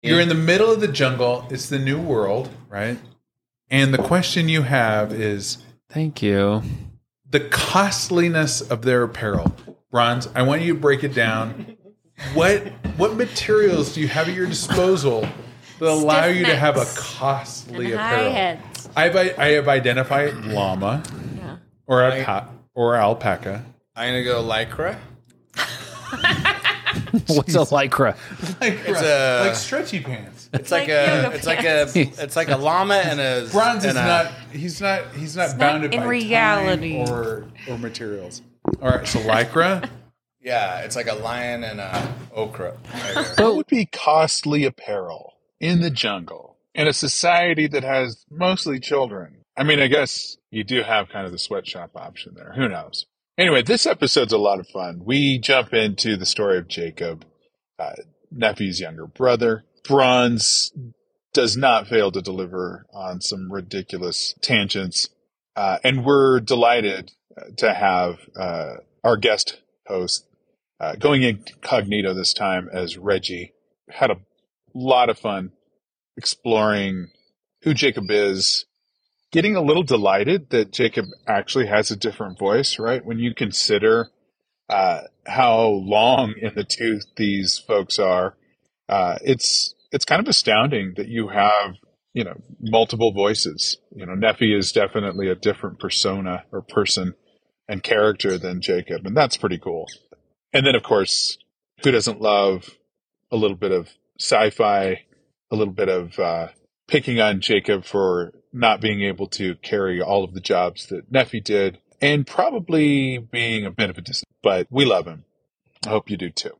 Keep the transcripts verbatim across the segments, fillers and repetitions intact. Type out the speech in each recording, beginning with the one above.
You're in the middle of the jungle. It's the new world, right? And the question you have is... Thank you. The costliness of their apparel. Bronze, I want you to break it down. What what materials do you have at your disposal that allow Stiff you to have a necks costly and apparel? high heads. I've, I have identified llama Yeah. or, alpa- or alpaca. I'm going to go lycra. What's a lycra? Like, It's a- like stretchy pants. It's like, like a yoga it's like a it's like a llama and a Bronze is and a- not. He's not. He's not It's bounded not in by reality. time or or materials. All right. So lycra. Yeah, it's like a lion and a okra. Right What would be costly apparel in the jungle in a society that has mostly children? I mean, I guess you do have kind of the sweatshop option there. Who knows? Anyway, this episode's a lot of fun. We jump into the story of Jacob, uh, Nephew's younger brother. Bronze does not fail to deliver on some ridiculous tangents. Uh, and we're delighted to have uh, our guest host uh, going incognito this time as Reggie. Had a lot of fun exploring who Jacob is, getting a little delighted that Jacob actually has a different voice, right? When you consider uh, how long in the tooth these folks are, uh, it's it's kind of astounding that you have, you know, multiple voices. You know, Nephi is definitely a different persona or person and character than Jacob, and that's pretty cool. And then, of course, who doesn't love a little bit of sci-fi, a little bit of uh, picking on Jacob for not being able to carry all of the jobs that Nephi did, and probably being a bit of a dis. But we love him. I hope you do too.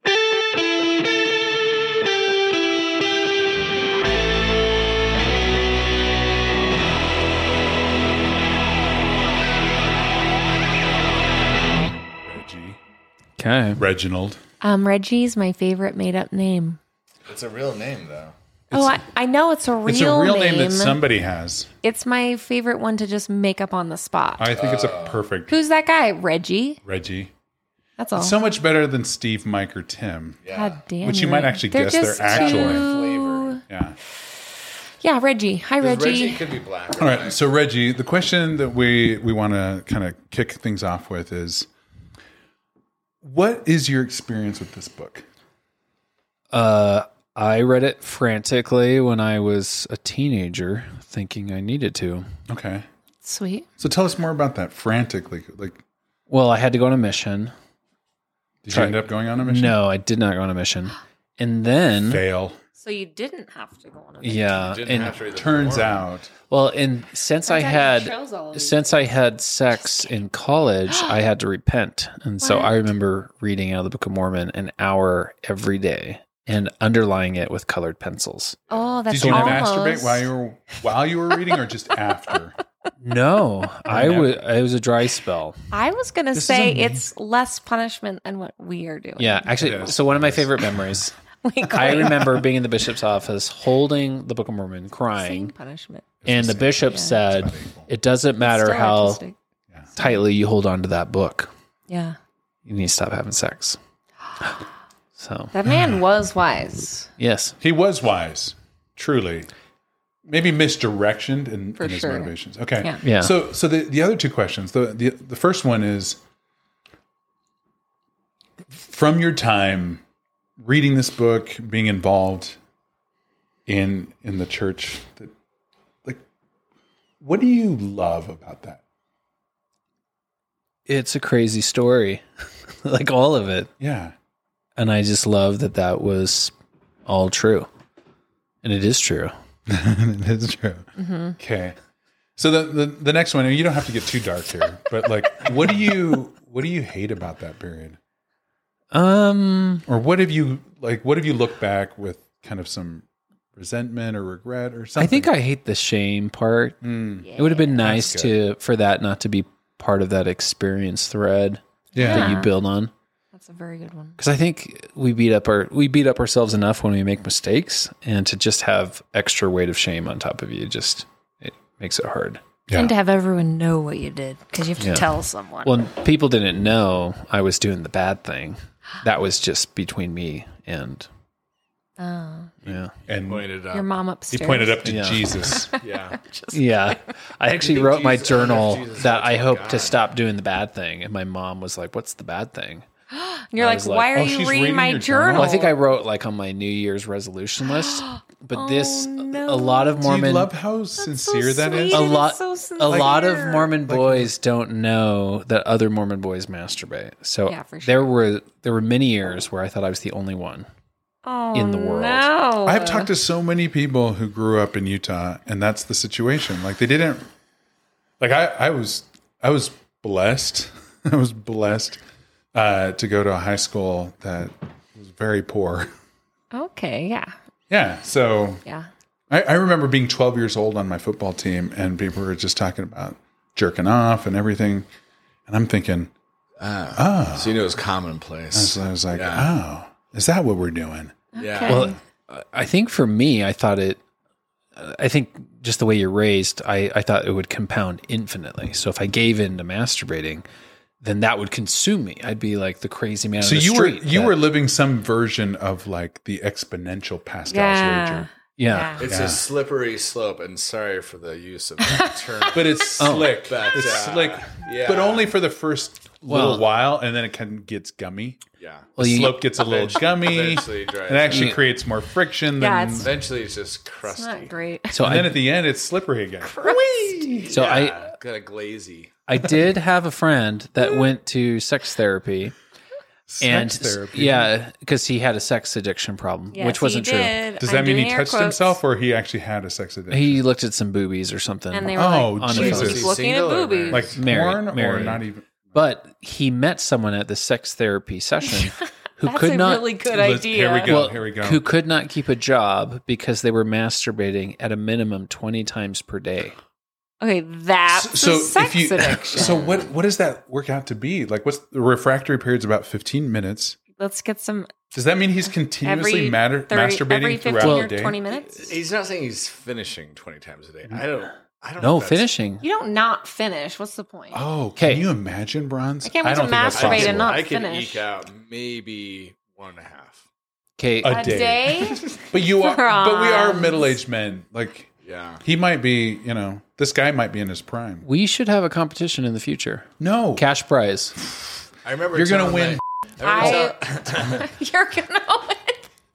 Reggie. Okay. Reginald. Um, Reggie's my favorite made-up name. It's a real name, though. oh, I, I know it's a real It's a real name, name. that somebody has. It's my favorite one to just make up on the spot. I think it's a perfect Who's that guy? Reggie. Reggie. That's all. It's so much better than Steve, Mike, or Tim. God damn. Which you you're might right. actually They're guess their just actual too- flavor. Yeah. Yeah, Reggie. Hi, Reggie. Reggie. Reggie could be black. All right. So Reggie, the question that we we want to kind of kick things off with is, what is your experience with this book? Uh, I read it frantically when I was a teenager, thinking I needed to. Okay. Sweet. So tell us more about that. Frantically, like, Well, I had to go on a mission. did Sorry. you end up going on a mission? No, I did not go on a mission. And then, Fail. So you didn't have to go on a mission. yeah, Didn't and have to read the Turns form. out. well, and since I Turns out you had chose all of these. since I had sex in college, I had to repent, and so I What? remember reading out of the Book of Mormon an hour every day and underlying it with colored pencils. Oh, that's Did you almost. masturbate while you were while you were reading, or just after? No, I never- was. It was a dry spell. I was gonna This is say amazing. it's less punishment than what we are doing. Yeah, It actually, is. so one of my favorite memories. we I claim remember being in the bishop's office, holding the Book of Mormon, same crying, punishment. and the bishop Yeah. said, It's about equal. "It doesn't matter Still how artistic. tightly you hold on to that book. Yeah, You need to stop having sex." So, that man was wise. yes, He was wise, truly. Maybe misdirectioned in, For in his sure. motivations. Okay. Yeah. Yeah. So, so the, the other two questions. The, the the first one is, from your time reading this book, being involved in in the church, that, like, what do you love about that? it's a crazy story, like all of it. Yeah. And I just love that that was all true. And it is true. It is true. Okay. So the, the the next one, and you don't have to get too dark here, but like, what do you what do you hate about that period, Um, or what have you like? What have you looked back with kind of some resentment or regret or something? I think I hate the shame part. Mm, It would have been nice That's to for that not to be part of that experience thread yeah. that you build on. That's a very good one. Because I think we beat up our we beat up ourselves enough when we make mistakes, and to just have extra weight of shame on top of you just it makes it hard. Yeah. And to have everyone know what you did because you have to Yeah. tell someone. Well, people didn't know I was doing the bad thing. That was just between me and Oh, Yeah. And Pointed up. your mom he upstairs. pointed up to Yeah. Jesus. Yeah. Yeah. I actually think wrote my Jesus- journal Jesus that I loves hope God. to stop doing the bad thing. And my mom was like, what's the bad thing? You're I like, was like, why are oh, you she's reading, reading my your journal? journal? Well, I think I wrote like on my New Year's resolution list. But this, Oh, no. a lot of Do you Mormon, love how sincere that is? sweet. a It is lot, so a lot of sincere. Mormon boys don't know that other Mormon boys masturbate. So Yeah, for sure. there were there were many years where I thought I was the only one. oh, in the world. No. I've talked to so many people who grew up in Utah, and that's the situation. Like they didn't, like I, I was, I was blessed. I was blessed uh, to go to a high school that was very poor. Okay, yeah. Yeah, so Yeah. I, I remember being twelve years old on my football team, and people were just talking about jerking off and everything, and I'm thinking, So you knew it was commonplace. so I was like, Yeah. oh, is that what we're doing? Yeah. Okay. Well, I think for me, I thought it. I think just the way you're raised, I, I thought it would compound infinitely. So if I gave in to masturbating, then that would consume me. I'd be like the crazy man. So on the you were street you that- were living some version of like the exponential Pascal's Yeah. wager. yeah. It's Yeah. a slippery slope, and sorry for the use of that term. But it's slick. But, it's uh, slick. yeah. But only for the first Well- little while, and then it kind of gets gummy. yeah. Well, The you- slope gets a little gummy. Eventually dries It actually Yeah. creates more friction. Yeah, Than, it's- Eventually, it's just It's crusty. not great. So and then I at the end, it's slippery again. so I Yeah, kind of glazy. I did have a friend that went to sex therapy. And Sex therapy. yeah, because he had a sex addiction problem, Yes, which wasn't he true. did. Does I'm that mean he doing air touched quotes. himself, or he actually had a sex addiction? He looked at some boobies or something. And they were Oh, like, Jesus. he was looking at Single or boobies. like Married, porn, or married. not even? But he met someone at the sex therapy session who That's could a not really good Let's- idea. here we go. well, here we go. who could not keep a job because they were masturbating at a minimum twenty times per day. Okay, that's so a sex if you, addiction. so what what does that work out to be? Like, what's the refractory period's about fifteen minutes? Let's get some Does that mean he's continuously every matter, thirty, masturbating every fifteen throughout or the day? twenty minutes. He's not saying he's finishing twenty times a day. I don't. I don't. know No, if that's- finishing. You don't not finish. What's the point? Oh, Okay. can you imagine, Bronze? I can't wait don't to think that's masturbate possible. and not I can finish. eke out maybe one and a half. Okay, A A day. day? But you are, but we are Bronze. middle-aged men. Like Yeah. he might be, you know, this guy might be in his prime. we should have a competition in the future. No, Cash prize. I remember you're gonna telling win. my- I remember I, tell- you're gonna win.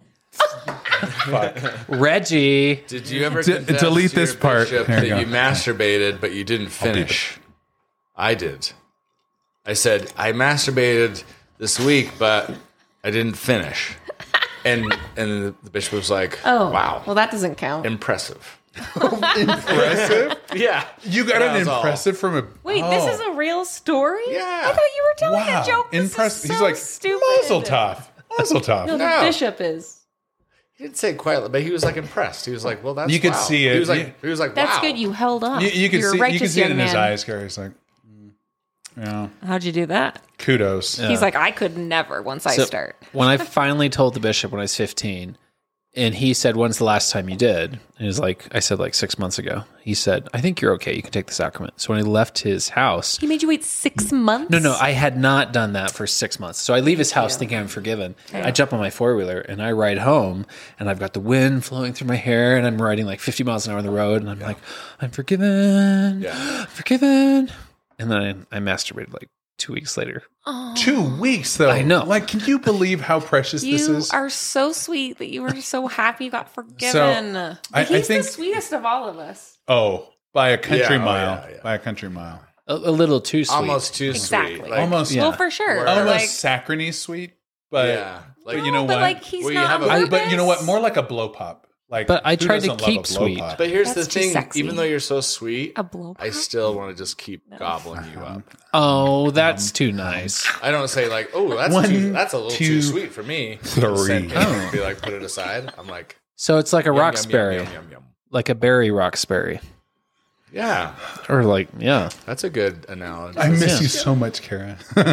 Reggie. Did you ever D- confess delete to this your part. bishop There that you you go. masturbated but you didn't finish? I did. I said I masturbated this week, but I didn't finish. And and the bishop was like, Oh, wow, Well, that doesn't count. impressive." Impressive. Yeah, You got That an was all. impressive from a. Wait, oh, this is a real story? Yeah. I thought you were telling wow. a joke. This Impress- is so He's like stupid. Mazel tov. Mazel tov. No, the No. bishop is. He didn't say it quietly, but he was like impressed. He was like, "Well, that's You could wow." see it. He was like, Yeah. he was like, That's wow. good. You held up. You, you can You're a see. You righteous can see it young in his man. eyes, Gary. He's like, mm, yeah. How'd you do that? Kudos. He's like, I could never once I So, start. when I finally told the bishop when I was fifteen, and he said, "When's the last time you did?" And he was like, I said, like six months ago. He said, "I think you're okay. You can take the sacrament." So when I left his house, He made you wait six months? no, no, I had not done that for six months. So I leave his house thinking I'm forgiven. I jump on my four wheeler and I ride home, and I've got the wind flowing through my hair, and I'm riding like fifty miles an hour on the road, and I'm like, I'm forgiven, Yeah. forgiven. And then I, I masturbated like two weeks later. Two weeks though. I know. Like, can you believe how precious this You is? are so sweet that you were so happy you got forgiven. I- I He's think- the sweetest of all of us. oh, by a country Yeah, oh, mile. yeah, yeah. By a country mile. A, a little too sweet. almost too Exactly. sweet. Like, Almost. Yeah. Well, for sure. Where- Almost Like, saccharine sweet, but yeah, like but you know but what? like he's Where you not have a a- I, lupus. but you know what? More like a blow pop. Like, But I who tried to doesn't love keep a blow sweet. But here's That's the too thing: sexy. even though you're so sweet, A blow I still want to just keep gobbling you up. Oh, that's too nice. I don't say like, "Oh, that's One, too, that's a little two, too sweet for me." three. Send me Oh. and be like, put it aside. I'm like, So it's like a yum, yum, yum, Roxbury, yum, yum, yum. like a berry Roxbury, Yeah, or like yeah. that's a good analogy. I miss Yeah. you so much, Kara.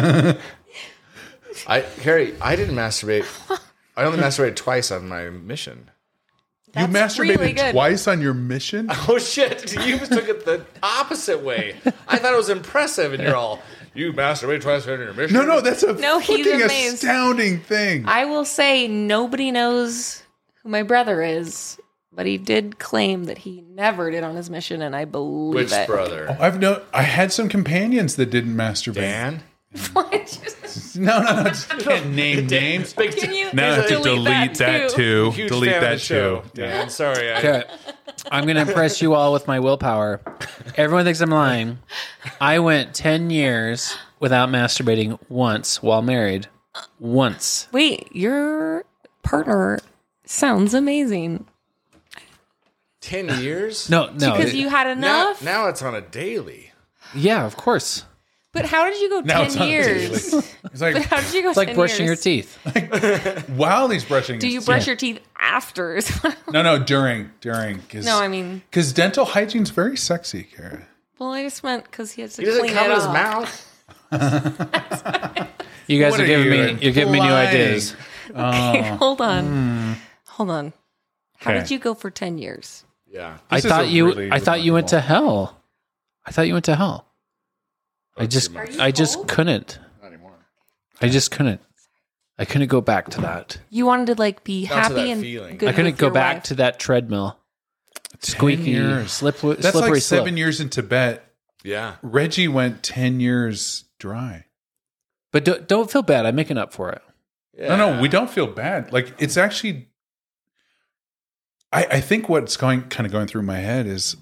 I Carrie, I didn't masturbate. I only masturbated twice on my mission. You That's masturbated really good. twice on your mission? Oh shit! You took it the opposite way. I thought it was impressive, and you're all, "You masturbated twice on your mission." No, no, that's a No, he's fucking amazed. astounding thing. I will say nobody knows who my brother is, but he did claim that he never did on his mission, and I believe Which it. brother? I've no. I had some companions that didn't masturbate. Dan? No, no, no. Just can't name names. Can you No, I have to delete delete that too. Huge Delete fan of that the show. too. Dan, sorry. I, Okay. I'm going to impress you all with my willpower. Everyone thinks I'm lying. I went ten years without masturbating once while married. Once. Wait, your partner sounds amazing. Ten years? No, no. Because it- you had Now, enough? now it's on a daily. yeah, of course. But how did you go Now it's ten on years? daily. It's like How did you go It's like ten brushing years? your teeth. while he's brushing. Do his you teeth. brush your teeth after? No, no, during, during. Cause, No, I mean- because dental hygiene's very sexy, Kara. Well, I just meant because he has to He doesn't clean come it in his off. mouth. You guys What are are giving you me you're giving me new implying? ideas. Okay, hold on. Hold on. How Okay. did you go for ten years? Yeah. I This is thought a you really I thought you went to hell. I thought you went to hell. I just Are you I just cold? couldn't. Not anymore. I just couldn't. I couldn't go back to that. You wanted to like be Not to happy that and feeling. good I couldn't with go your back wife. to that treadmill. Squeaky, years. slip, That's slippery like slope. seven years in Tibet. Yeah. Reggie went ten years dry. But don't, don't feel bad. I'm making up for it. yeah. No, no, we don't feel bad. Like it's actually. I, I think what's going kind of going through my head is.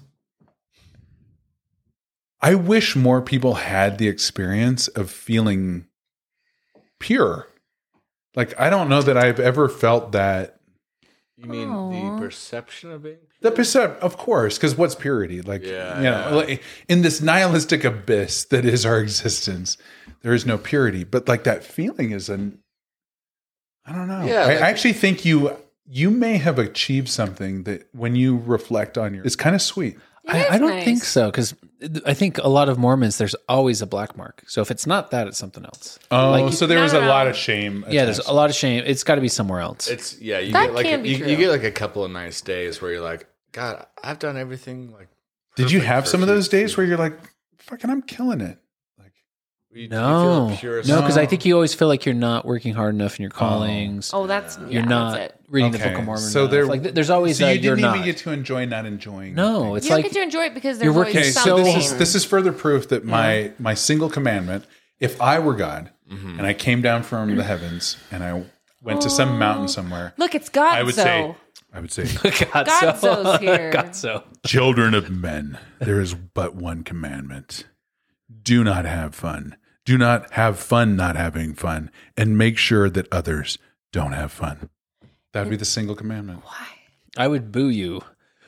I wish more people had the experience of feeling pure. Like I don't know that I've ever felt that. You mean Aw. the perception of being The percep, of course, because what's purity? Like, Yeah, you know, yeah. like, in this nihilistic abyss that is our existence, there is no purity. But like that feeling is an, I don't know. Yeah, I like- actually think you you may have achieved something that when you reflect on your, it's kind of sweet. It I, is I don't nice. think so because I think a lot of Mormons there's always a black mark. So if it's not that, it's something else. Oh, Like- so there No, was no, a no. lot of shame. Yeah, there's attached. a lot of shame. It's got to be somewhere else. It's yeah, you That get like can a, be you, true. you get like a couple of nice days where you're like, God, I've done everything like Did you perfect have for some of you." those days where you're like, fucking, I'm killing it? Like, You- you no, feel the purest- no, because I think you always feel like you're not working hard enough in your callings. Oh, that's you're yeah, not That's it. reading the okay. Book of Mormon. So enough. there, like th- there's always so a you you're didn't not. even get to enjoy not enjoying. No, things. it's You don't like get to enjoy it because you're there's working always So something. this is this is further proof that my my single commandment, if I were God Mm-hmm. and I came down from the heavens and I went to some mountain somewhere, Look, it's God. I would say I would say, God Godzo's here. God so. children of men, there is but one commandment. Do not have fun. Do not have fun not having fun, and make sure that others don't have fun. That'd be the single commandment. I would boo you.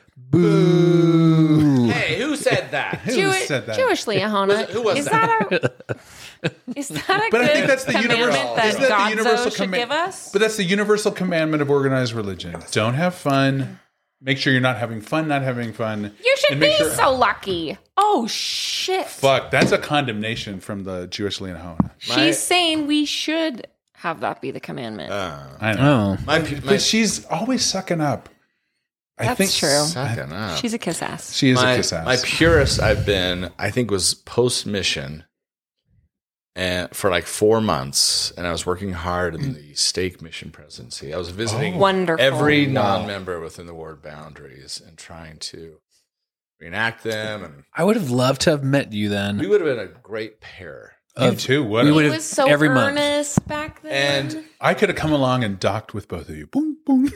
Boo. Hey, who said that? Who Jewish, said that? Jewish Leahana. Who was is that? that? a is that a But good I think that's the commandment universal. that Isn't that the Godzo universal should command- give us? But that's the universal commandment of organized religion. Don't have fun. Make sure you're not having fun, not having fun. You should and be make sure- so lucky. Oh shit! Fuck, that's a condemnation from the Jewish Leahana. She's saying we should have that be the commandment. I know. Oh, My, my, But she's always sucking up. I That's think true. Sucking up. She's a kiss ass. she is my, a kiss ass. my purest I've been, I think, was post mission, and for like four months, and I was working hard in the stake mission presidency. I was visiting Wonderful. every non-member within the ward boundaries and trying to reenact them, and I would have loved to have met you then. we would have been a great pair. you too. What? we a- would He have was so every month. earnest back then. And I could have come along and docked with both of you. Boom, boom.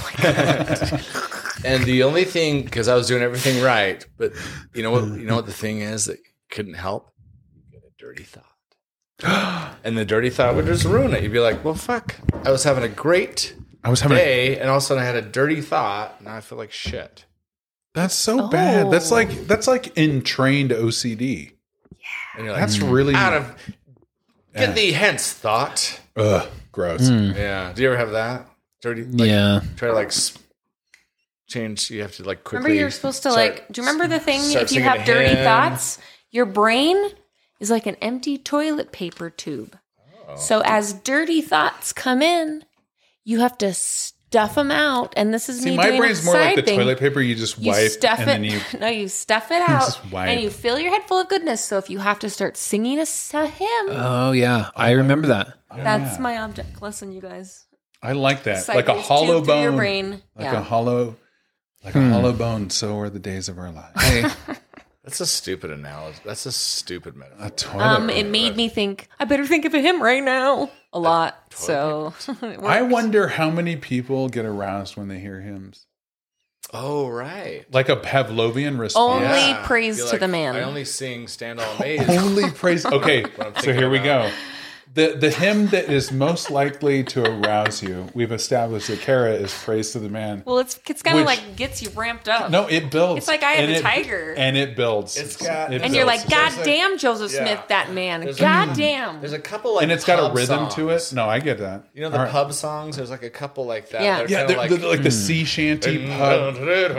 and the only thing, because I was doing everything right, but you know what? You know what the thing is that couldn't help? You get a dirty thought. And the dirty thought would just ruin it. You'd be like, well, fuck. I was having a great I was having. A, day, and all of a sudden I had a dirty thought, and now I feel like shit. that's so bad. That's Oh. like that's like entrained O C D. And you're like, That's really out of get thee hence, thought. ugh, gross. Yeah. Do you ever have that? Dirty. Like, Yeah. Try to like s- change. You have to like quickly. remember, you're supposed to start- like. Do you remember the thing? start If you singing have a dirty hymn. thoughts, your brain is like an empty toilet paper tube. Oh. So as dirty thoughts come in, you have to stuff them out. And this is See, me my doing brain's a more like side the thing. toilet paper you just You wipe stuff and it. then you. No, you stuff it out, just wipe. and you fill your head full of goodness. So if you have to start singing a, s- a hymn, Oh yeah, I remember that. that's my object lesson, you guys. I like that. Like a Cycles hollow tube through bone. your brain. Like Yeah. a hollow, like Hmm. a hollow bone. So are the days of our lives. Hey, That's a stupid analogy. That's a stupid metaphor. A toilet. Um, bowl. it made me think I better think of him right now a lot. So it I worked. wonder how many people get aroused when they hear hymns. Oh, right. Like a Pavlovian response. Only praise You're to like, the man. I only sing Stand All Amazed. Only praise. Okay, I'm so thinking here we about. go. The the hymn that is most likely to arouse you, we've established that Kara is praise to the man. well, it's it's kind of Which- like gets you ramped up. No, it builds. It's like I Am And a it- Tiger. and it builds. It's got- It and you're builds. like, God There's a- damn, Joseph yeah. Smith, that man. There's a- God damn. There's a couple like and it's got a pub rhythm to it. songs. No, I get that. You know the All right. pub songs? There's like a couple like that. Yeah. They're Yeah, kinda they're, like, they're like the sea shanty pub.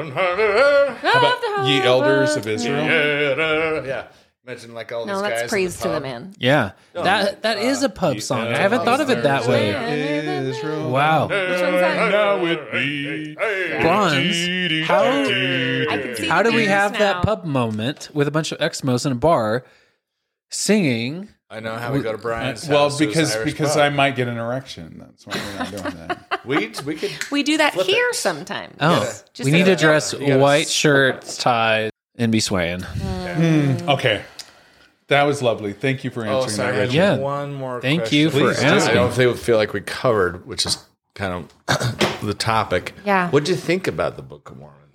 How How about ye elders of Israel? Yeah. Imagine like all No, these guys. that's in praise to the pub. man. yeah, No, that that is a pub Ye song. I haven't elders thought of it that of way. Israel. Wow, Which one's that? Now it be Bronze. How I can see how the do we names have now. that pub moment with a bunch of Eskimos in a bar singing? I know how we go to Brian's. Well, house to his because Irish because pub. I might get an erection. That's why we're not doing that. we we could We do that Flip here it. sometimes. Oh, Just we need to gotta- dress you gotta white s- shirts, ties, and be swaying. Okay, that was lovely. Thank you for Oh, answering sorry. I that. had Rachel. Yeah. one more. Thank question. you for Please do. asking. I don't think we feel like we covered, which is kind of the topic. Yeah. What'd you think about the Book of Mormon?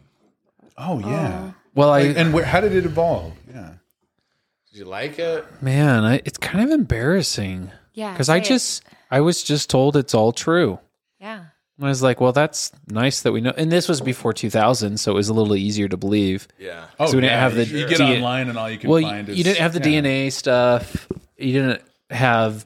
Oh yeah. Well, I and where, how did it evolve? Yeah. Did you like it? man, I, it's kind of embarrassing Yeah. because I say it. just I was just told it's all true. Yeah. I was like, well, that's nice that we know. And this was before two thousand, so it was a little easier to believe. Yeah. Oh, So we didn't yeah. have the You get D- online and all you can Well, find you, is you didn't have the yeah. D N A stuff. You didn't have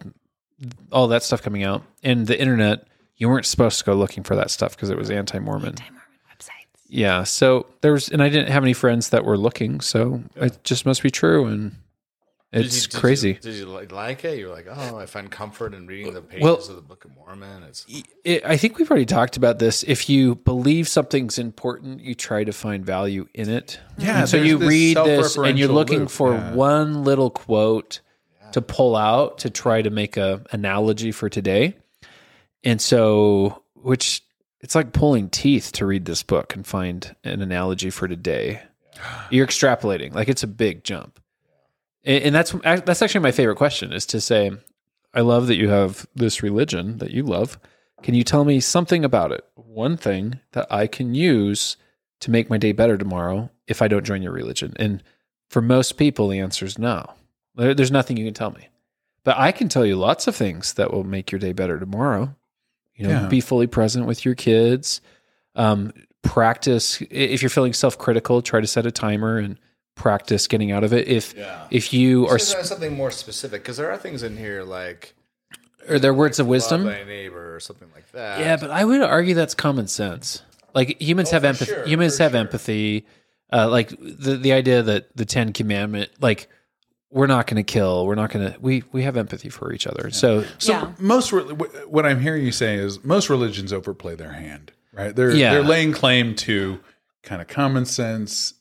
all that stuff coming out. And the internet, you weren't supposed to go looking for that stuff because it was anti-Mormon. Websites. Yeah. So there was, and I didn't have any friends that were looking, so it just must be true. And Did it's you- did crazy. You, did you like, like it? You were like, oh, I find comfort in reading the pages Well- of the Book of Mormon. It's It, I think we've already talked about this. If you believe something's important, you try to find value in it. Yeah, And so there's you this read this and you're self-referential looking loop, for yeah. one little quote to pull out to try to make a analogy for today. And so, which it's like pulling teeth to read this book and find an analogy for today. You're extrapolating, like it's a big jump. And, and that's that's actually my favorite question is to say, I love that you have this religion that you love. Can you tell me something about it? One thing that I can use to make my day better tomorrow if I don't join your religion? And for most people, the answer is no. There- There's nothing you can tell me. But I can tell you lots of things that will make your day better tomorrow. You know, Yeah. be fully present with your kids. Um, practice. If you're feeling self-critical, try to set a timer and practice getting out of it. If if you are, This is something more specific because there are things in here like are there words of love wisdom? thy neighbor or something like that. Yeah, but I would argue that's common sense. Like humans Oh, have for empathy. sure, humans for have sure. empathy. Uh, like the the idea that the Ten Commandment, like we're not going to kill. We're not going to. We we have empathy for each other. So So Yeah. most re- wh- what I'm hearing you say is most religions overplay their hand, right? They're Yeah. they're laying claim to kind of common sense,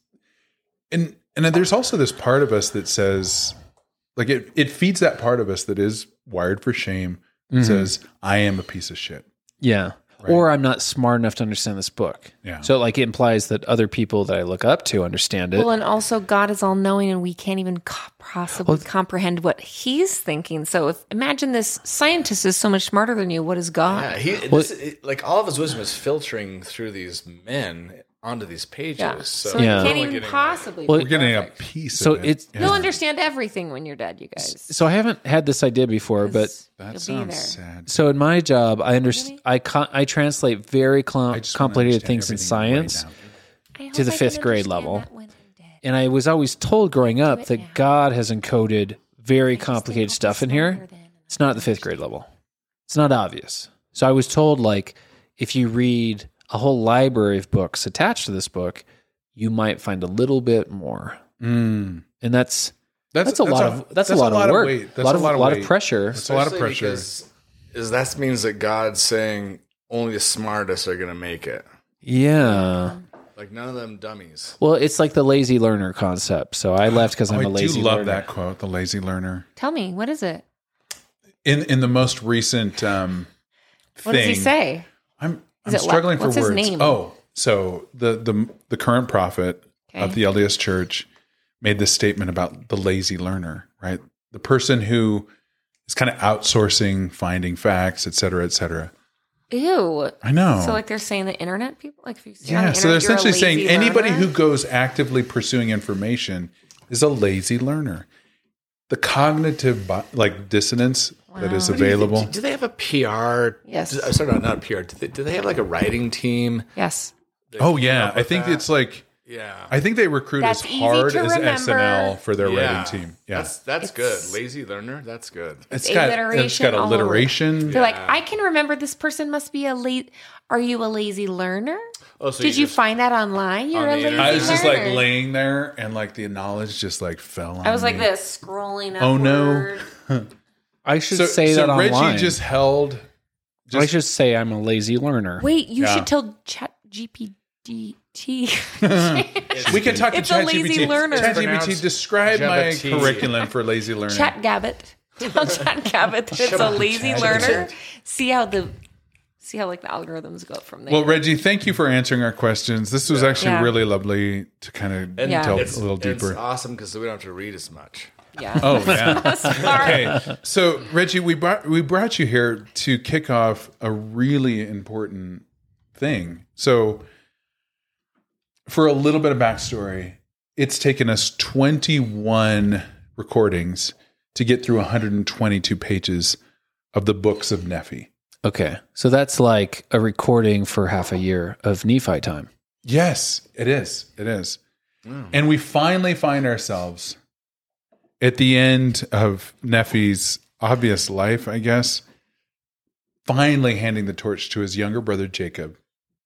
and and then there's also this part of us that says, like it it feeds that part of us that is wired for shame. It Mhm. says I am a piece of shit. yeah. Or I'm not smart enough to understand this book. Yeah. So like it implies that other people that I look up to understand it. Well, and also God is all knowing, and we can't even co- possibly comprehend what He's thinking. So, if imagine this scientist is so much smarter than you. What is God? Yeah, he this, it, like all of his wisdom is filtering through these men onto these pages. Yeah. So, So, Yeah. you we're can't only even getting, possibly. Well, be We're getting a perfect. piece. So of it. it's- Yeah. You'll understand everything when you're dead, you guys. so I haven't had this idea before, but that you'll be sounds there. sad. so in my job, I understand. I con- I translate very com- I just wanna complicated understand things in everything right science. now. I hope to the I can fifth grade understand level. that when I'm dead. And I was always told growing up it that now. God has encoded very I just complicated think stuff I'll in be here. smarter then. It's not at the fifth grade level. It's not obvious. So I was told, like, if you read a whole library of books attached to this book, you might find a little bit more. Mm. And that's that's, a lot of that's, a lot, of work. weight. A That's lot of a lot of weight. pressure. That's a lot of Especially pressure. because is that means that God's saying only the smartest are going to make it. Yeah. Like none of them dummies. Well, it's like the lazy learner concept. So I left because Oh, I'm I a lazy do love learner. that quote, the lazy learner. Tell me, what is it? In in the most recent um, thing. What does he say? I'm, Is I'm it struggling like- for what's his words. name? Oh, so the the the current prophet Okay. of the L D S Church made this statement about the lazy learner, right? The person who is kind of outsourcing, finding facts, et cetera, et cetera. Ew. I know. So like they're saying the internet people, like if you see on Yeah, the so they're internet, you're a essentially saying lazy anybody learner? who goes actively pursuing information is a lazy learner. The cognitive bi- like dissonance that is Wow. available. Do they have a P R? Yes. Uh, Sorry, not, not a P R. Do they, do they have like a writing team? Yes. that Oh came yeah, up I with think that? it's like Yeah. I think they recruit That's as easy hard to as S N L remember. for their Yeah. writing team. Yeah, That's that's It's- good. Lazy learner. That's good. it's It's got it's alliteration got all over. alliteration. They're like, I can remember this person must be a late. Are you a lazy learner? Oh, so Did you just- find that online? You're On a the lazy internet. I was just like learner. laying there, and like the knowledge just like fell on I was like me. this, scrolling Oh, no. upward. I should So, say so that Reggie online. just held. I Just, should say I'm a lazy learner. Wait, you Yeah. should tell Chat G P T. we can talk to It's a lazy ChatGPT. learner. It's ChatGPT, pronounced describe my Jabba-T. curriculum for lazy learning. Chat Gabbit. Tell Chat Gabbit that it's a lazy Chat learner. Gabbit. See how the see how like the algorithms go from there. Well, Reggie, thank you for answering our questions. This was actually Yeah. really lovely to kind of And Yeah. delve it's, a little It's deeper. awesome because we don't have to read as much. yeah. Oh yeah. Smart. Okay, so Reggie, we brought we brought you here to kick off a really important thing. So, for a little bit of backstory, it's taken us twenty-one recordings to get through one hundred twenty-two pages of the books of Nephi. Okay. So that's like a recording for half a year of Nephi time. Yes, it is. It is. And we finally find ourselves at the end of Nephi's obvious life, I guess, finally handing the torch to his younger brother, Jacob.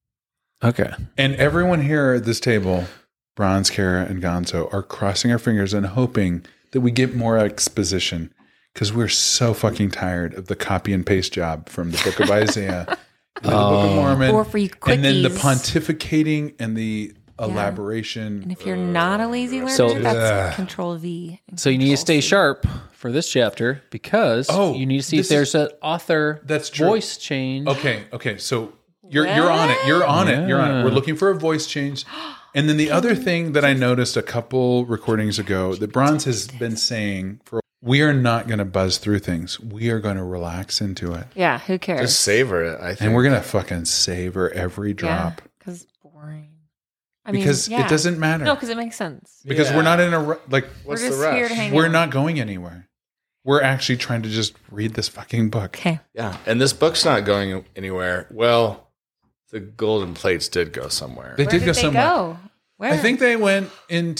Okay. And everyone here at this table, Bronze, Kara, and Gonzo, are crossing our fingers and hoping that we get more exposition because we're so fucking tired of the copy and paste job from the book of Isaiah and the book of Mormon. Or for you and then the quickies. pontificating and the elaboration. And if you're not a lazy learner, So- that's Ugh. Control V. and So you need to Control stay C. sharp for this chapter because Oh, you need to see if this there's an author That's true. voice change. Okay, okay. So you're you're on it. You're on it. You're on it. Yeah. We're looking for a voice change. And then the other thing that I noticed a couple recordings ago that Bronze has been saying for we are not going to buzz through things. We are going to relax into it. Yeah, who cares? Just savor it. I think. And we're going to fucking savor every drop because boring. I mean, because yeah. it doesn't matter. No, because it makes sense. because Yeah. we're not in a ru- like What's We're just the rush? here to hang we're out. not going anywhere. We're actually trying to just read this fucking book. Okay. Yeah, and this book's not going anywhere. Well, the golden plates did go somewhere. They Where did did go they somewhere. go? Where? I think they went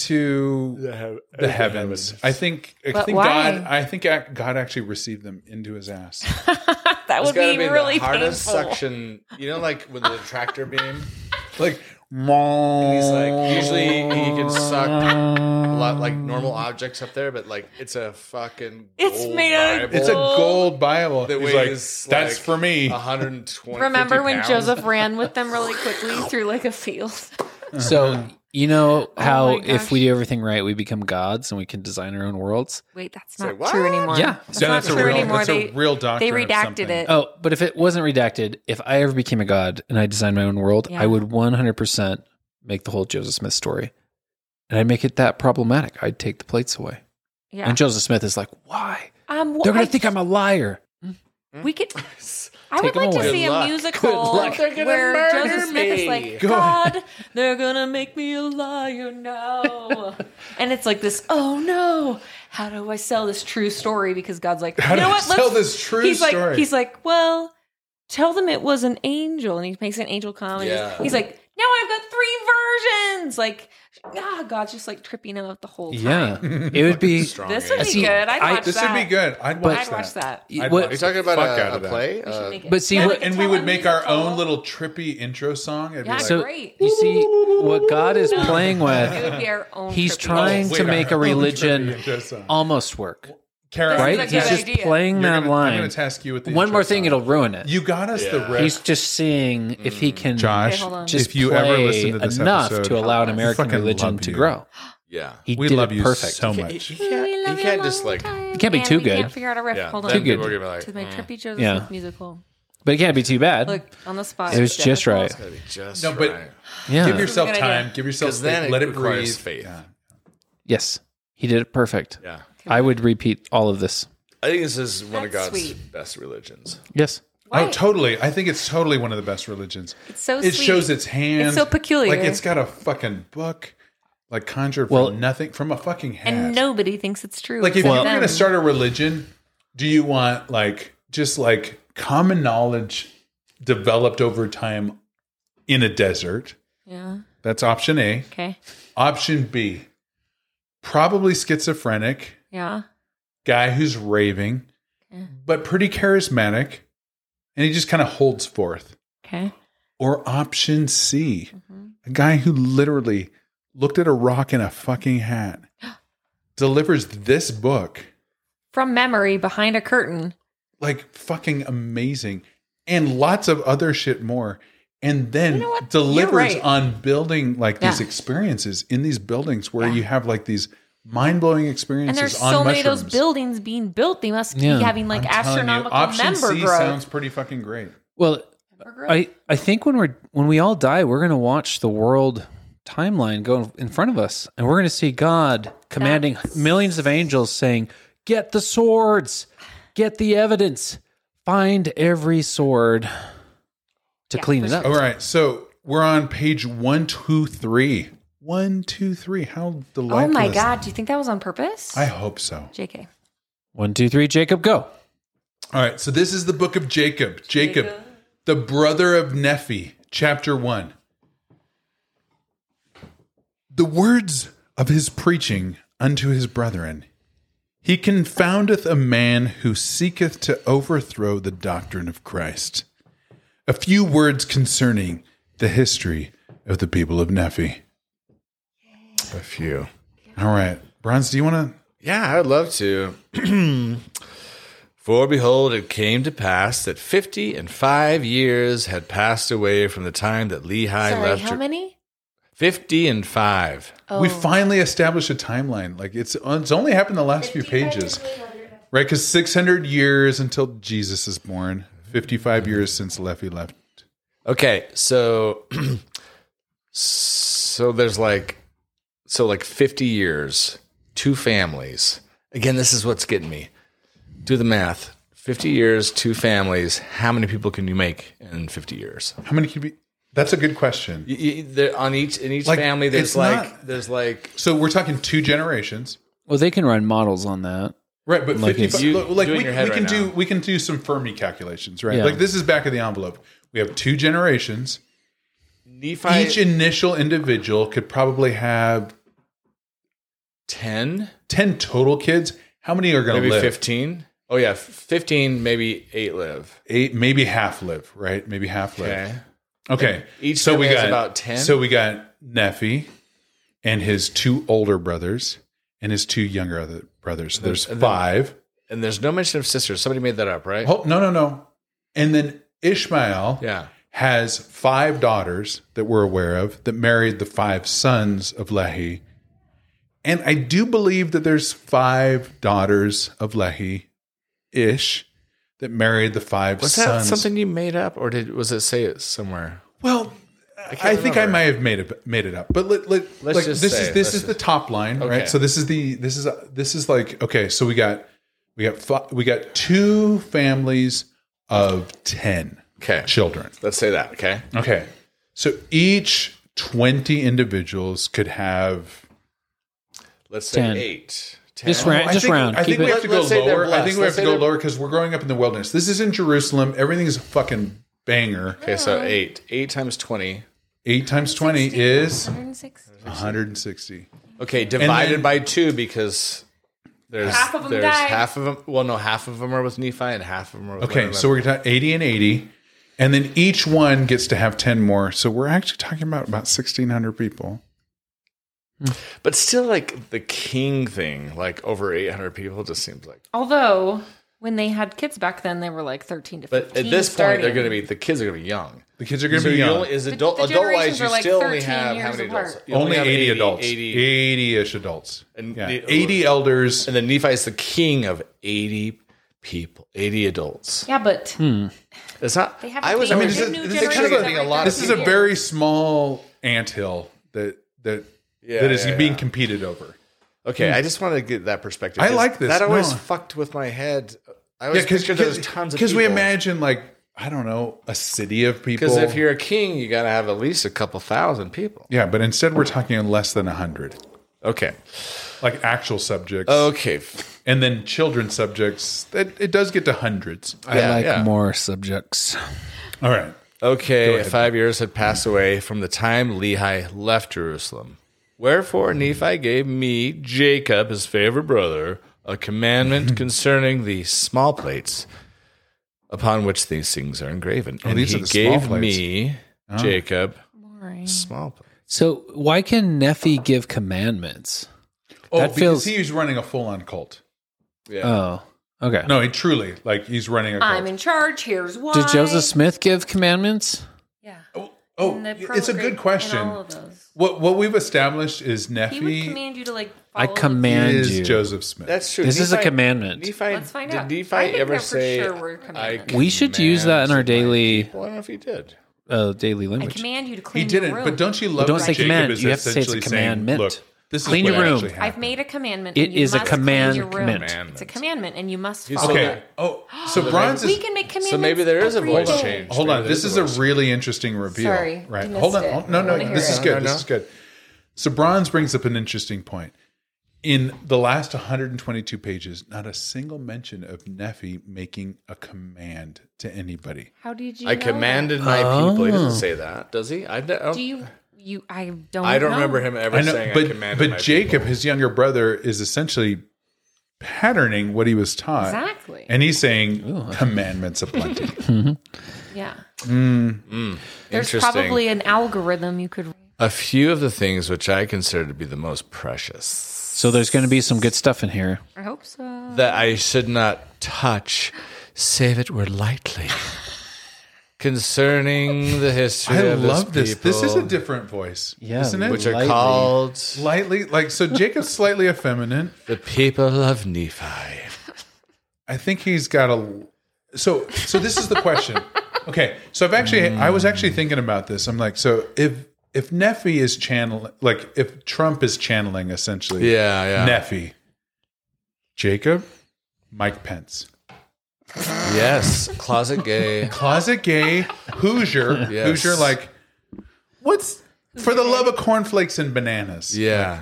into the, the heavens. I think. I But think why? God. I think ac- God actually received them into His ass. that would be, be really the hardest painful. suction. You know, like with the tractor beam. Like, He's like, usually he can suck a lot like normal objects up there, but like it's a fucking It's gold made of- Bible it's a gold Bible. that He's weighs like, that's like for me. one hundred twenty. Remember when pounds? Joseph ran with them really quickly through like a field? So you know how Oh my if gosh. we do everything right, we become gods and we can design our own worlds. Wait, that's Say not what? true anymore. Yeah. that's Yeah, not that's a true real- anymore. that's a they real doctrine They of redacted something. it. Oh, but if it wasn't redacted, if I ever became a god and I designed my own world, Yeah. I would one hundred percent make the whole Joseph Smith story. And I'd make it that problematic. I'd take the plates away. Yeah. And Joseph Smith is like, why? um, well, They're going I- to think I'm a liar. we could. I Take would like them to away. see Good a luck. musical Good luck. They're gonna where murder Joseph Smith is me. like, Go God, they're gonna make me a liar now, and it's like this. Oh no! How do I sell this true story? Because God's like, How you do know I what? sell Let's- this true he's story? Like, he's like, well, tell them it was an angel, and he makes an angel come. And Yeah. he's, he's like, now I've got three versions. Like, ah, God's just like tripping him up the whole time. Yeah. It would be. Strong This would age. be See, good. I'd I- watch this that. would be good. I'd But- watch I'd watch that. I'd What- watch Are you talking the about fuck a, out of a that. play? We should Uh, make it. But see, Yeah, what- we And could we tell would a make our musical. own little trippy intro song. It'd be Yeah, like, So great. you see what God is playing It would with. be our own. He's trippy- trying wait, to our make a own religion trippy intro song. almost work. Kara, This is Right? a He's good just idea. playing you're that gonna- I'm line. going to task you with the One intro more thing, song. it'll ruin it. You got us the Yeah. rep. He's just seeing if he can Josh, Okay, hold on. just if you play ever listen to this enough episode, to allow an We American fucking religion love to you. grow. yeah. He we did love it you perfect. so He, much. he We can't, love he you can't a just long like. time. It can't be And too we good. Can't figure out a riff. Yeah, Hold on. then Too good. people are gonna be like, To my mm. trippy Joseph Yeah. musical. But it can't be too bad. Look, on the spot. It was just right. It's gotta be just No, but- right. Yeah. Give yourself Good time. idea. Give yourself 'Cause faith. then it Let it requires breathe. faith. Yeah. Yes. He did it perfect. Yeah. I would repeat all of this. I think this is one of That's God's sweet. best religions. Yes. Why? Oh, totally. I think it's totally one of the best religions. It's so It sweet. shows its hand. It's so peculiar. Like it's got a fucking book, like conjured Well- from nothing, from a fucking hat. And nobody thinks it's true. like if except you were them. going to start a religion, do you want like just like common knowledge developed over time in a desert? Yeah. That's option A. Okay. Option B, probably schizophrenic Yeah. guy who's raving, Okay. but pretty charismatic, and he just kind of holds forth. Okay. Or option C, Mm-hmm. a guy who literally looked at a rock in a fucking hat, delivers this book, From memory behind a curtain. like fucking amazing, and lots of other shit more. And then You know what? delivers You're right. on building like these Yeah. experiences in these buildings where Yeah. you have like these mind blowing And experiences there's on so many of mushrooms. those buildings being built. They must Yeah. be having like I'm telling you, astronomical option member C growth. sounds pretty fucking great. Well, Member growth. I, I think when we're when we all die, we're going to watch the world timeline go in front of us, and we're going to see God commanding That's- millions of angels saying, "Get the swords, get the evidence, find every sword to Yeah, clean for it up." All right, so we're on page one, two, three. One, two, three. How delightful! Oh my is- God. Do you think that was on purpose? I hope so. J K. One, two, three, Jacob, go. All right, so this is the book of Jacob. Jacob, Jacob. the brother of Nephi, chapter one. The words of his preaching unto his brethren. He confoundeth a man who seeketh to overthrow the doctrine of Christ. A few words concerning the history of the people of Nephi. A few. All right, Bronze, do you want to? Yeah, I'd love to. For behold, it came to pass that fifty and five years had passed away from the time that Lehi Sorry, left. how Jer- many? Fifty and five. Oh. We finally established a timeline. Like it's it's only happened the last few pages, right? Because six hundred years until Jesus is born, fifty-five years since Lehi left. Okay, so so there's like so like fifty years, two families. Again, this is what's getting me. Do the math. fifty years, two families. How many people can you make in fifty years? How many could be? That's a good question. You, you, there, on each in each Like, family, there's it's like not- there's like So we're talking two generations, Well, they can run models on that. right? But Like fifty-five. it's- You like do it in we, your head we can right do now. we can do some Fermi calculations, right? Yeah. Like this is back of the envelope. We have two generations. Nephi. Each initial individual could probably have ten, ten total kids. How many are going to maybe live? fifteen. Oh yeah, fifteen, maybe eight live. Eight, maybe half live, right? Maybe half live. Okay. Okay. Each so we family has got about ten? So we got Nephi and his two older brothers and his two younger other brothers. So there's And then- five. And there's no mention of sisters. Somebody made that up, right? Oh, no, no, no. And then Ishmael Yeah. has five daughters that we're aware of that married the five sons of Lehi. And I do believe that there's five daughters of Lehi ish that married the five Was that sons. something you made up, or did was it say it somewhere? Well, I, can't think I remember. might have made it made it up, but let, let, Let's like just this say is it. this Let's is the just- top line, Okay. right? So this is the this is this is like okay. So we got we got fi- we got two families of ten Okay. children. Let's say that. Okay. Okay, so each twenty individuals could have. Let's say Ten. eight. Ten. Just round, I just think, round. I Keep think we it. have to go Let's say they're lower. I blessed. think we have Let's to say go they're- lower because we're growing up in the wilderness. This is in Jerusalem. Everything's a fucking banger. Okay, so eight. Eight times twenty. Eight times twenty is one hundred six. one hundred sixty. Okay, divided then- by two because there's Half of 'em there's died. half of them. Well, no, half of them are with Nephi and half of them are with. Okay, so we're talking eighty and eighty, and then each one gets to have ten more. So we're actually talking about about sixteen hundred people. but still, like the king thing, like over eight hundred people, just seems like. Although when they had kids back then, they were like thirteen to But fifteen. at this point, starting. they're going to be the kids are going to be young. The kids are going to So be you young. only, is The- adult the adult wise, generations you are like still only thirteen have how years many apart. adults? You only have eighty, adults, eighty, eighty-ish adults, And yeah. the- eighty elders. and then Nephi is the king of eighty people, eighty adults. Yeah, but Hmm. It's not. They have I a was. baby. I mean, There's this a is, new this is kind of generation a, every a lot this of is a years. very small anthill that that Yeah, that is yeah, being yeah. competed over. Okay, I just wanted to get that perspective. I 'cause like this. That always No. fucked with my head. I Yeah, always because pictured there was tons of because we people. imagine like I don't know a city of people. Because if you're a king, you got to have at least a couple thousand people. yeah, but instead we're talking less than a hundred, Okay. like actual subjects, Okay. and then children subjects. That it does get to hundreds. I Yeah, like yeah. more subjects. All right. Okay. Five years had passed away from the time Lehi left Jerusalem. Wherefore Nephi gave me, Jacob, his favorite brother, a commandment concerning the small plates upon which these things are engraven. Oh, and these he are the small gave plates. me, Jacob, boring. small plates. So why can Nephi give commandments? Oh, That because feels- he's running a full-on cult. Yeah. Oh, okay. No, he truly like he's running a cult. I'm in charge. Here's why. Did Joseph Smith give commandments? Yeah. oh, oh, And the it's a prograde good question. and all of those. What what we've established is He would Nephi command you to like. I follow the- command is you. Joseph Smith. That's true. This is a Nephi- commandment. Nephi, Let's find did out. Nephi I think ever that for say, sure were I commandments. We should use that in our command my daily- people? I don't know if he did. Uh, daily I language. command you to he clean didn't, your room. but don't you love don't that say Jacob command. is You have to say it's a essentially saying, commandment. Look, this is Clean what your room. actually I've happened. made a commandment. It and you is a must command- clean your room. commandment. It's a commandment, and you must He's follow Okay. it. Oh, so Bronze is We can make commandments. So maybe there is a every voice day. change. Hold on. Maybe This there is a voice really interesting reveal. Sorry, right? you Hold on. missed it. Hold- No, I no, wanna hear this is it. good. No, no. This is good. So Bronze brings up an interesting point. In the last one hundred twenty-two pages, not a single mention of Nephi making a command to anybody. How did you? I know commanded that? my people. He Oh. doesn't say that, does he? I don't. Do you? You? I don't. I don't know. remember him ever I know, saying I but commanded my but Jacob, people. his younger brother, is essentially patterning what he was taught. Exactly. And he's saying commandments aplenty. Yeah. Mm. There's Interesting. probably an algorithm you could. A few of the things which I consider to be the most precious So there's going to be some good stuff in here. I hope so. that I should not touch, save it were lightly. Concerning the history I of love this this. This is a people, different voice. Yeah, Isn't it? which are Lightly. called Slightly like so Jacob's slightly effeminate. the people of Nephi. I think he's got a so so this is the question. Okay. So I've actually I was actually thinking about this. I'm like, so if if Nephi is channeling like if Trump is channeling essentially Yeah, yeah. Nephi, Jacob, Mike Pence. Yes, closet gay. Closet gay, Hoosier, Yes. Hoosier like what's for the love of cornflakes and bananas. Yeah.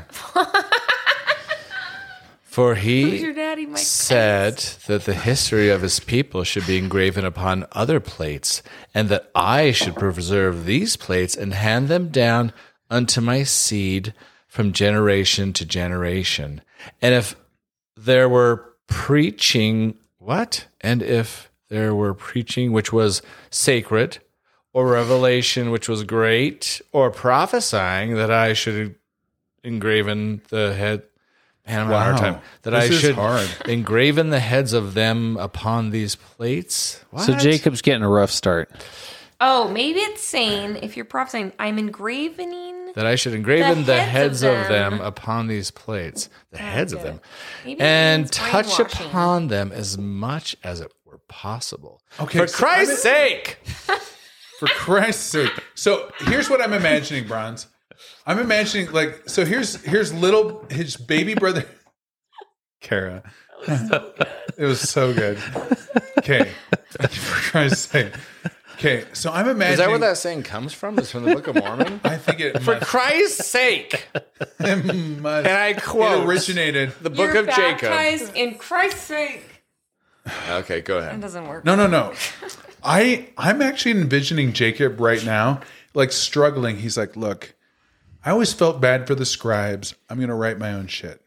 For Who's your he daddy, Mike? said that the history of his people should be engraven upon other plates, and that I should preserve these plates and hand them down unto my seed from generation to generation. And if there were preaching, what? And if there were preaching which was sacred, or revelation which was great, or prophesying that I should engraven the head. Man, I'm having a hard Wow. time. That This I is should hard. engraven the heads of them upon these plates. What? So Jacob's getting a rough start. Oh, maybe it's saying if you're prophesying, I'm engraving. that I should engraven The the, heads heads, of of them. them. upon these plates, the heads of get them, it. Maybe it and means touch brainwashing. upon them as much as it were possible. Okay, For so Christ's I'm- sake. For Christ's sake. So here's what I'm imagining, Bronze. I'm imagining like so here's here's little his baby brother Kara. It was so good. Okay. For Christ's sake. Okay, so I'm imagining Is that where that saying comes from? Is from the Book of Mormon? I think it For must, Christ's sake. it must And I quote it originated. the Book You're of Jacob. baptized in Christ's sake. Okay, go That ahead. doesn't work. No, no, no. I I'm actually envisioning Jacob right now, like struggling. He's like, look, I always felt bad for the scribes. I'm gonna write my own shit.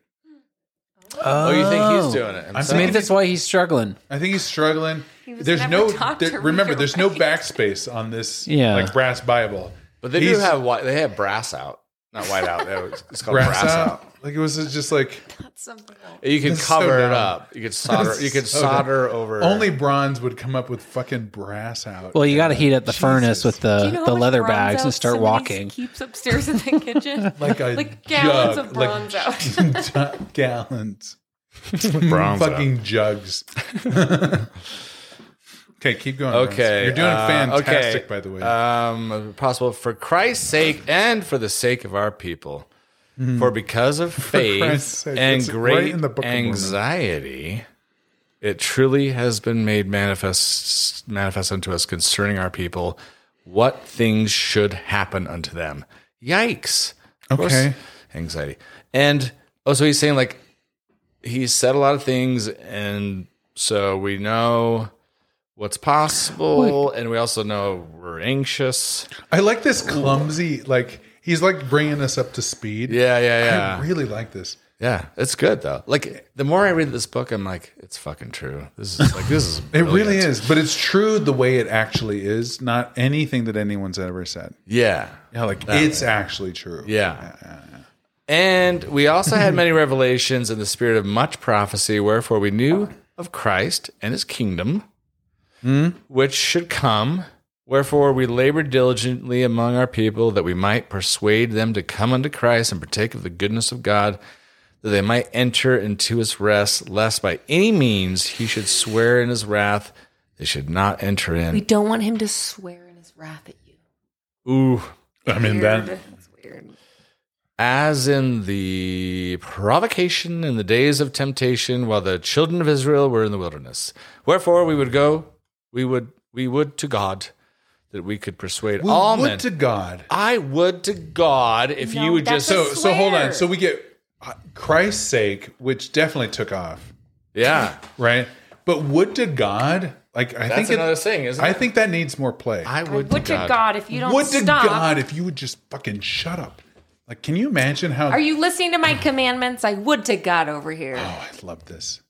Oh, you think he's doing it? I'm himself? So maybe that's why he's struggling. I think he's struggling. He was There's never no taught there- to remember. read There's or no write. backspace on this. Yeah. like brass Bible. But they do He's- have white. They have brass out, not white out. They have- It's called brass, brass, out. out. Like it was just like That's something else. You can That's so cover it dumb. up. You could solder. You could So solder over. only bronze would come up with fucking brass out. Well, you got to heat up the furnace with Do the, you know Uh, the how much leather bronze bags and out start somebody walking. Keeps upstairs in the kitchen, like a like gallons jug, of bronze like, out. gallons. Bronze fucking jugs. Okay, keep going. Okay. Russ. You're doing uh, fantastic, okay. by the way. Um, possible for Christ's sake and for the sake of our people. Mm-hmm. For because of faith Christ's sake. and It's right great in the Book of Mormon. anxiety, it truly has been made manifest manifest unto us concerning our people what things should happen unto them. Yikes. Of course, Okay. anxiety. And oh, so he's saying like he's said a lot of things, and so we know what's possible, and we also know we're anxious. I like this clumsy, like, he's like bringing us up to speed. Yeah, yeah, yeah. I really like this. Yeah, it's good though. Like the more I read this book, I'm like, it's fucking true. This is like this is It really brilliant. is, but it's true the way it actually is, not anything that anyone's ever said. Yeah, Yeah, like it's actually true. yeah. And we also had many revelations in the spirit of much prophecy. Wherefore we knew of Christ and His kingdom, which should come. Wherefore we labored diligently among our people that we might persuade them to come unto Christ and partake of the goodness of God, that they might enter into his rest, lest by any means he should swear in his wrath they should not enter in. We don't want him to swear in his wrath at you. Ooh. I mean, Weird. that That's weird. As in the provocation in the days of temptation, while the children of Israel were in the wilderness. Wherefore we would go, we would, we would to God that we could persuade we all would men. to God. I would to God if No, you would that's just a So, so hold on. swear. So we get uh, Christ's sake, which definitely took off, yeah. right? But would to God, like I That's think it, another thing, isn't I it? think that needs more play. I I would, would to God. God if you don't would to stop. God if you would just fucking shut up. Like, can you imagine how? Are you listening to my commandments? I would to God over here. Oh, I love this.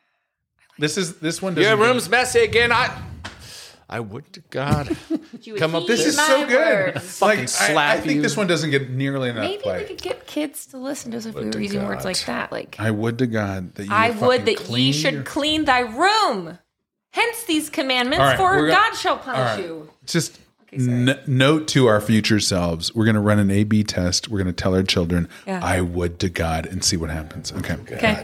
This is this one. Doesn't Your get- room's messy again. I, I would to God. You would come up- heed This is my so good. words. Like, I, slap I think you. this one doesn't get nearly enough Maybe play. we could get kids to listen to us if we Would were to using God. words like that. Like, I would to God that you I would, would fucking that ye clean should your- clean thy room. Hence these commandments, All right, for we're gonna- God shall punish All right. you. Just Okay, sorry. n- note to our future selves: we're going to run an A B test. We're going to tell our children, Yeah. "I would to God," and see what happens. Okay. Okay.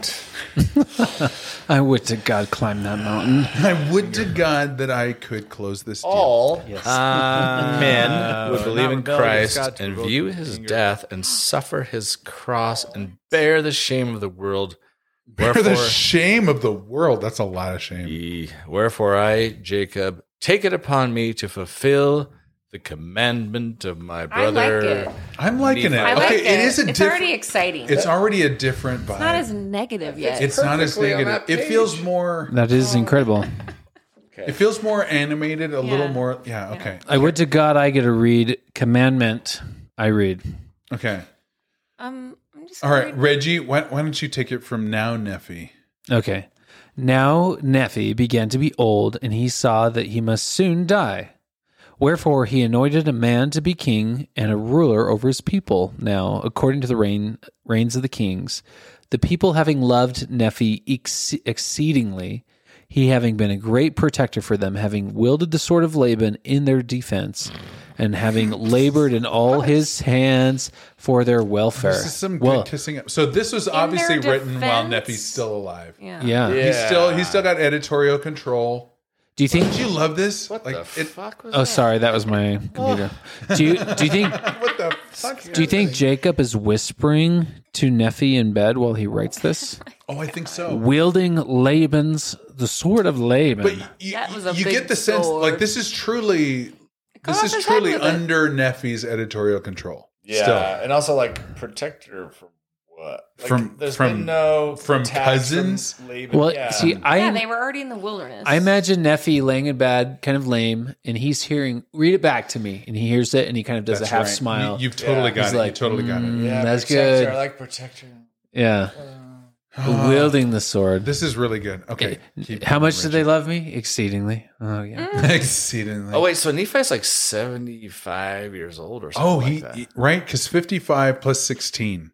I would to God climb that mountain. I would to God that I could close this deal. All uh, men would believe in rebel against Christ God to and revoke view the his anger. death and suffer his cross and bear the shame of the world. For the Wherefore, shame of the world. That's a lot of shame. Ye- wherefore I, Jacob, take it upon me to fulfill the commandment of my I brother. like it. I'm liking it. I like okay, it. it is a it's diff- already exciting. It's already a different vibe. It's not as negative yet. It's not as perfectly on negative. that It page. feels more. That is incredible. It feels more animated. A little more. Yeah. Okay. I would to God I get to read commandment. I read. Okay. um, I'm just All right, worried. Reggie. Why, why don't you take it from now, Nephi? Okay. Now Nephi began to be old, and he saw that he must soon die. Wherefore he anointed a man to be king and a ruler over his people. Now, according to the reign reigns of the kings, the people having loved Nephi ex- exceedingly, he having been a great protector for them, having wielded the sword of Laban in their defense, and having labored in all his hands for their welfare. This is some good well, kissing up. So this was obviously their written while defense- Nephi's still alive. Yeah. yeah. He's still he's still got editorial control. Do you think? Did you love this? What like the it, fuck was Oh, that? sorry, that was my computer. Do you do you think? what the fuck? Do you think Jacob is whispering to Nephi in bed while he writes this? Oh, I think so. Wielding Laban's, the sword of Laban. But you, That was a you big get the sense sword. like this is truly this off is his truly head with it. under Nephis editorial control. Yeah, Still. and also like protector from what? Like, From- there's from- been no from attacks cousins? From Laban. well, yeah. see, I Yeah, they were already in the wilderness. I imagine Nephi laying in bed, kind of lame, and he's hearing, read it back to me, and he hears it, and he kind of does That's a half right. smile. You, have totally Yeah. got He's it. like, you totally got it. mm, yeah, that's protector, good. I like protector. yeah, wielding the sword. This is really good. Okay. keep How going, much did they love me? Exceedingly. Oh yeah. Reggie. Exceedingly. Oh wait, so Nephi's like seventy-five years old or something Oh, like he, that. he- right because fifty-five plus sixteen.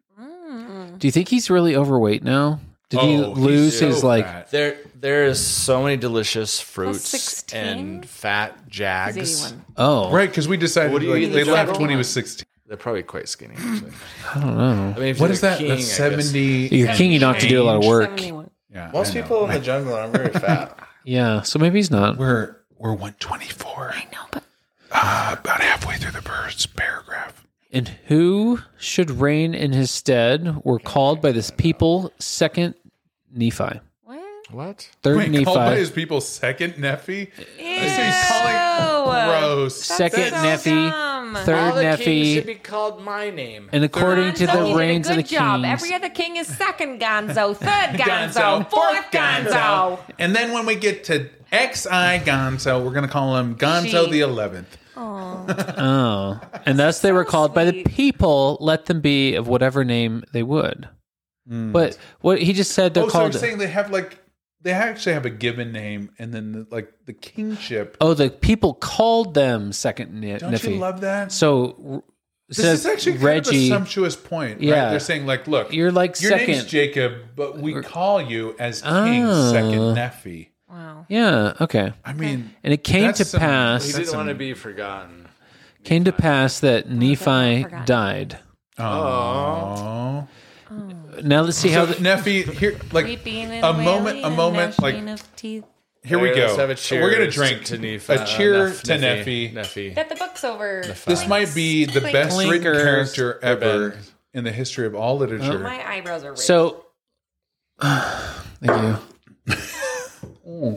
Do you think he's really overweight now? Did he Oh, he's lose so his like? fat. There, there is so many delicious fruits sixteen? and fat jags. He's eighty-one. Oh, Right, because we decided What do you eat like, in they the left jungle? when he was sixteen. They're probably quite skinny. Actually. I don't know. I mean, if What you're is the that? king, That's I guess- seventy. You're king, you don't have to do a lot of work. seventy-one. Yeah, Most I know. people in the jungle are very fat. Yeah, so maybe he's not. We're we're one twenty-four. I know, but Uh, about halfway through the first paragraph. And who should reign in his stead were called by this people second Nephi. what? What? Third Wait, Nephi. called by his people second Nephi? Ew. He's calling gross. Second so Nephi. dumb. Third All the kings Nephi. should be called my name. And according to Gonzo, the you did a reigns of the good job. kings. Every other king is second Gonzo, third Gonzo, fourth Gonzo. And then when we get to X I Gonzo, we're going to call him Gonzo She. the eleventh. Oh. And thus they were called by the sweet. people, let them be of whatever name they would. But what he just said they're Oh, so called. you're saying they have like, they actually have a given name and then the, like the kingship. Oh, the people called them second Ne- Don't Nephi. you love that? So r- This says is actually kind Reggie. of a sumptuous point. Right? Yeah. They're saying like, look, You're like your name's second. Jacob, but we call you as King Ah. second Nephi. Wow. Yeah. Okay. I mean, And it came That's to some- pass. He That's didn't want to some- be forgotten. Came to pass that Nephi forgotten. died. oh. Now let's see how. So The, Nephi here, like Weeping and a moment, wailing a and moment, like gnashing of teeth. here we Hey, go. let's have a cheers We're gonna drink to Nephi. a cheer Neph- to Nephi. Nephi. Get the books over. This might be the Clink. best written Clinkers. character ever Ben. in the history of all literature. My eyebrows are raised. so. Thank you.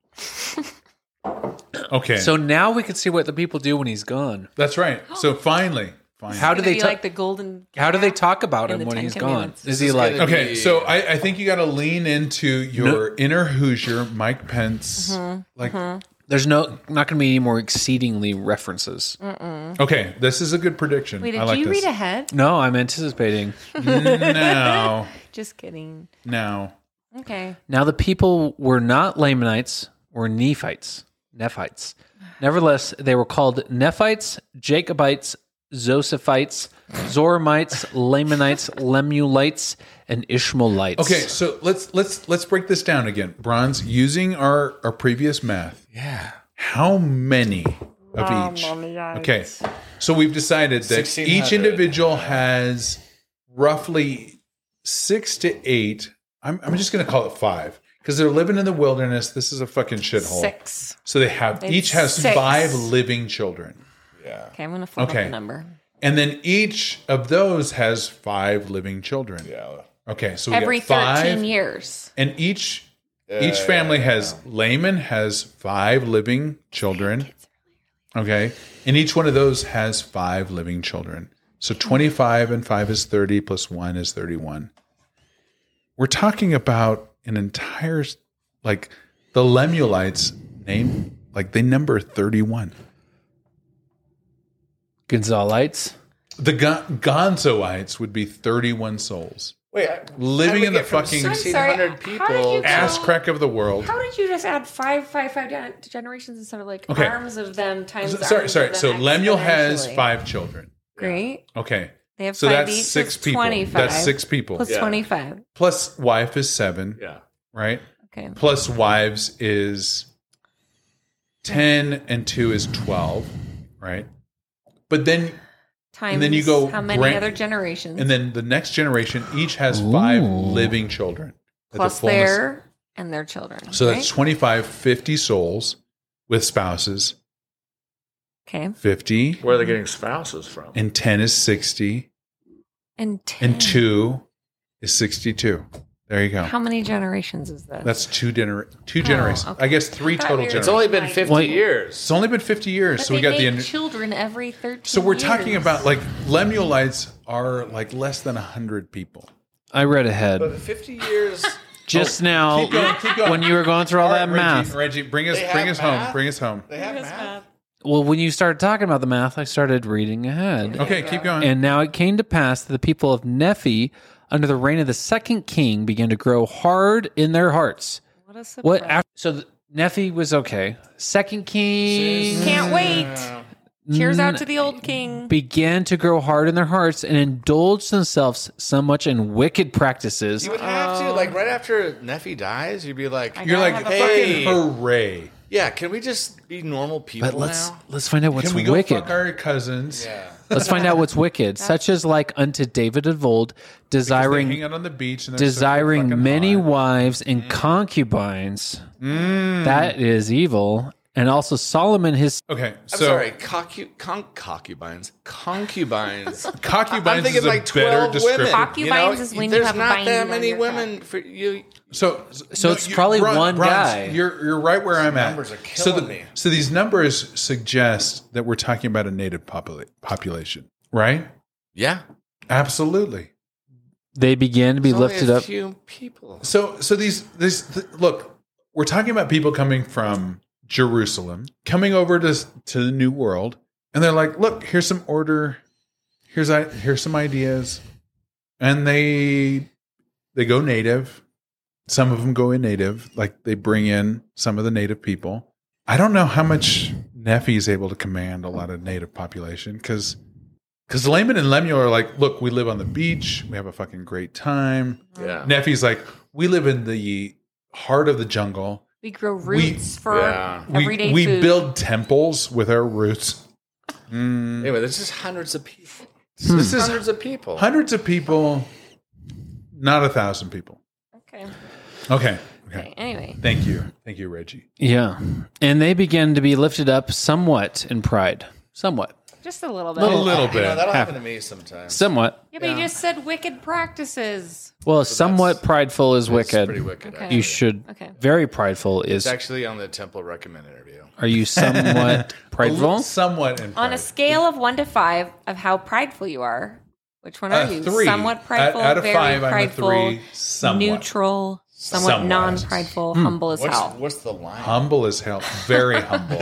Okay, So now we can see what the people do when he's gone. that's right. So finally, finally. How do Gonna they be talk? like the golden. how do they calf talk about in him the when Ten he's gone? Commandments. Is he This is like? gonna Okay, be- so I, I think you got to lean into your inner Hoosier, Mike Pence. Mm-hmm. Like, There's no not going to be any more exceedingly references. okay, this is a good prediction. Wait, did I like you this. read ahead? No, I'm anticipating. Now, Just kidding. now, Okay. Now the people were not Lamanites, were Nephites. Nephites. Nevertheless, they were called Nephites, Jacobites, Zosaphites, Zoramites, Lamanites, Lemuelites, and Ishmaelites. okay. So let's let's let's break this down again. Bronze, using our our previous math. Yeah. How many of each? Okay, so we've decided that each sixteen hundred. individual has roughly six to eight. I'm, I'm just going to call it five because they're living in the wilderness. This is a fucking shithole. Six. So they have It's each has six. five living children, Yeah. Okay, I'm gonna flip Okay. up the number. and then each of those has five living children. Yeah. Okay, so we Every got five, thirteen years. and each each family has Laman has five living children. Okay, and each one of those has five living children. So twenty-five and five is thirty, plus one is thirty-one. We're talking about an entire, like the Lemuelites name, like they number thirty-one. Gonzalites. The Gon- Gonzoites would be thirty-one souls. Wait, I- Living I in the would get from fucking- sixteen sorry, hundred how people. did you- Ass crack of the world. How did you just add five, five, five gen- generations instead of like Okay. arms of them times? S- Sorry, arms sorry. of them So Lemuel has exponentially? five children. Great. Okay. They have So five that's each. six That's people. twenty-five. That's six people. Plus Yeah. twenty-five. Plus wife is seven, Yeah. right? Okay. Plus wives is ten and two is twelve, right? But then Times then you go how many grand- other generations? and then the next generation each has five Ooh. living children. At the plus fullness- their and their children. So that's right? twenty-five, fifty souls with spouses. okay. fifty Where are they getting spouses from? and ten is sixty And ten. and two is sixty-two. There you go. How many generations is this? That's two gener- two generations. okay. I guess three I thought total we were- generations. It's only been Like- fifty Wait. years. It's only been fifty years, But so we they got the. make in- children every thirteen. So we're talking years. about like Lemuelites are like less than a hundred people. I read ahead But fifty years. just now Keep going, keep going. when you were going through all, All that right, math. Reggie, Reggie, bring us, They bring have us home, math? bring us home. They have math. Well, when you started talking about the math, I started reading ahead. Okay, keep going. And now it came to pass that the people of Nephi, under the reign of the second king, began to grow hard in their hearts. What a surprise. What? After, so the, Nephi was okay. Second king Can't wait. Cheers out to the old king. began to grow hard in their hearts and indulge themselves so much in wicked practices. You would have to, like, right after Nephi dies, you'd be like, You're like, gotta have a hey. fucking hooray. yeah, can we just be normal people But let's now? let's find out what's Can we go wicked. fuck our cousins? Yeah. Let's find out what's wicked, such as like unto David of old, They desiring hang out on the beach and they're so desiring fucking many hot. wives and concubines. That is evil. And also Solomon, his Okay, I'm so sorry, concu- con- concubines. Concubines. concubines I'm thinking is a like better twelve description. women. Concubines is when you there's have a not binding that on many your women for you. So, So it's probably one guy. You're you're right where I'm at. numbers are so, killing the- me. so these numbers suggest that we're talking about a native popula- population, right? Yeah, Absolutely. they began to be There's only lifted a up. few people. So so these this th- look, we're talking about people coming from Jerusalem, coming over to to the New World, and they're like, look, here's some order, here's I here's some ideas, and they they go native. Some of them go in native, like they bring in some of the native people. I don't know how much Nephi is able to command a lot of native population because because Laman and Lemuel are like, look, we live on the beach, we have a fucking great time. Yeah. Nephi's like, we live in the heart of the jungle. We grow roots for yeah. We, everyday we food. build temples with our roots. Mm. Anyway, there's just hundreds of people. This is Hundreds of people. hundreds of people, not a thousand people. Okay. Okay. Okay. Okay. Anyway, Thank you. Thank you, Reggie. Yeah. And they began to be lifted up somewhat in pride. Somewhat. just a little bit. A little You bit. know, that'll Half. happen to me sometimes. Somewhat. Yeah, but you just said wicked practices. Well, somewhat prideful is It's wicked. pretty wicked. Okay. actually. You should. Okay. Very prideful is. It's actually on the Temple Recommend interview. Are you somewhat prideful? Somewhat in On a pride. scale of one to five of how prideful you are, which one are A you? three. Somewhat prideful, Out- out of very five, I'm a prideful, three, somewhat. neutral, somewhat, Somewhat. non-prideful, humble as What's, hell. what's the line? Humble as hell. Very humble.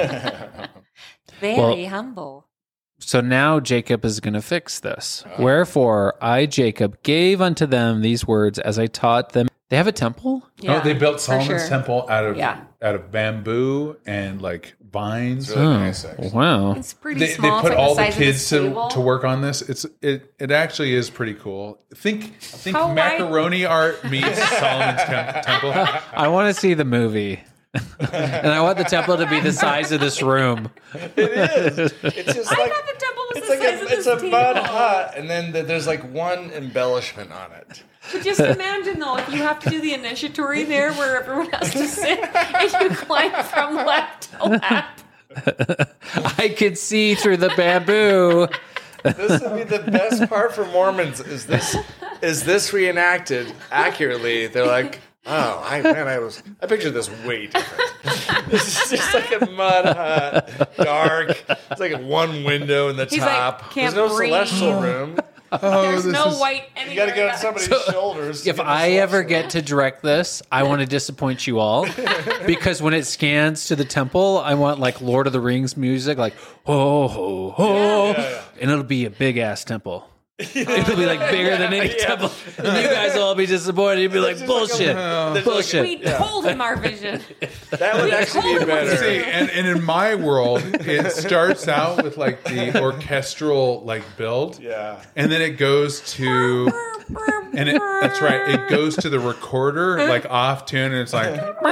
Very Well- humble. So now Jacob is going to fix this. Wherefore I, Jacob, gave unto them these words as I taught them. They have a temple? Yeah, oh, they built for Solomon's sure. temple out of Yeah. out of bamboo and like vines. Really Oh, nice, actually. wow. It's pretty They, they small. put it's like all the, the size kids of to, this table. to work on this. It's it it actually is pretty cool. Think think How wide- macaroni art meets Solomon's tem- temple. I want to see the movie. And I want the temple to be the size of this room. It is. It's just I like thought the temple was it's the like size a, of it's this a mud table. hut, and then th- there's like one embellishment on it. But just imagine though, if you have to do the initiatory there, where everyone has to sit, and you climb from left to left. I could see through the bamboo. This would be the best part for Mormons. Is this is this reenacted accurately? They're like, oh, I man, I was I pictured this way different. This is just like a mud hut, dark. It's like one window in the He's like, top. can't There's no breathe. celestial room. Oh, There's this no is- white You anywhere. got to get on guys. somebody's shoulders. If Get the I ever celestial get to direct this, I want to disappoint you all because when it scans to the temple, I want like Lord of the Rings music, like ho ho ho, and it'll be a big ass temple. It'll be like bigger than any temple, and you guys will all be disappointed. You'll be like bullshit, bullshit. We told him our vision. That would actually be better. See, and, and in my world, it starts out with like the orchestral like build, Yeah. and then it goes to, and it, that's right, it goes to the recorder like off tune, and it's like,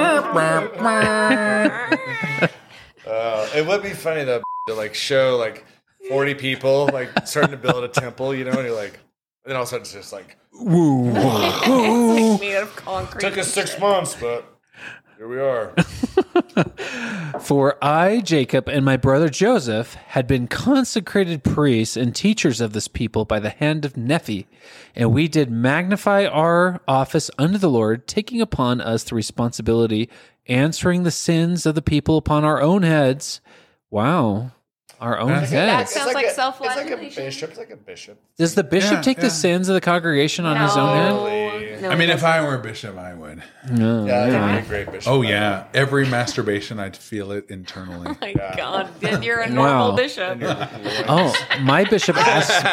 Uh, it would be funny though to like show like forty people like starting to build a temple, you know, and you're like, and then all of a sudden it's just like It's like made out of concrete. took us six months, but here we are. For I, Jacob, and my brother Joseph had been consecrated priests and teachers of this people by the hand of Nephi, and we did magnify our office unto the Lord, taking upon us the responsibility, answering the sins of the people upon our own heads. Wow. Our own That's- That heads. sounds like a, self-flagellation. It's like a bishop. It's like a bishop. Does the bishop Yeah, take yeah. the sins of the congregation on his own head? No, I mean, he if I were a bishop, I would. No. Yeah, that'd be a great bishop. Oh yeah, every masturbation, I'd feel it internally. doesn't. Oh my God, then you're a normal Wow. bishop. Oh, my bishop asked.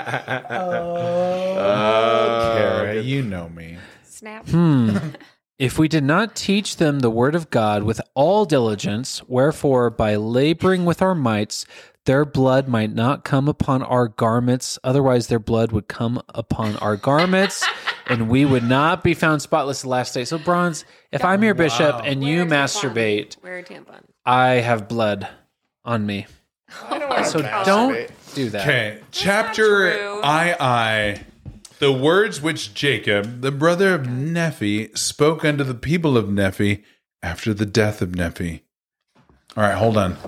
Kara, you know me. Snap. If we did not teach them the word of God with all diligence, wherefore by laboring with our mights, their blood might not come upon our garments, otherwise their blood would come upon our garments, and we would not be found spotless the last day. So, Bronze, if I'm your bishop and you Wear a tampon. masturbate, Wear a tampon. I have blood on me. I don't want So to don't masturbate. do that. Okay, chapter true. I I. The words which Jacob, the brother of Nephi, spoke unto the people of Nephi after the death of Nephi. All right, hold on.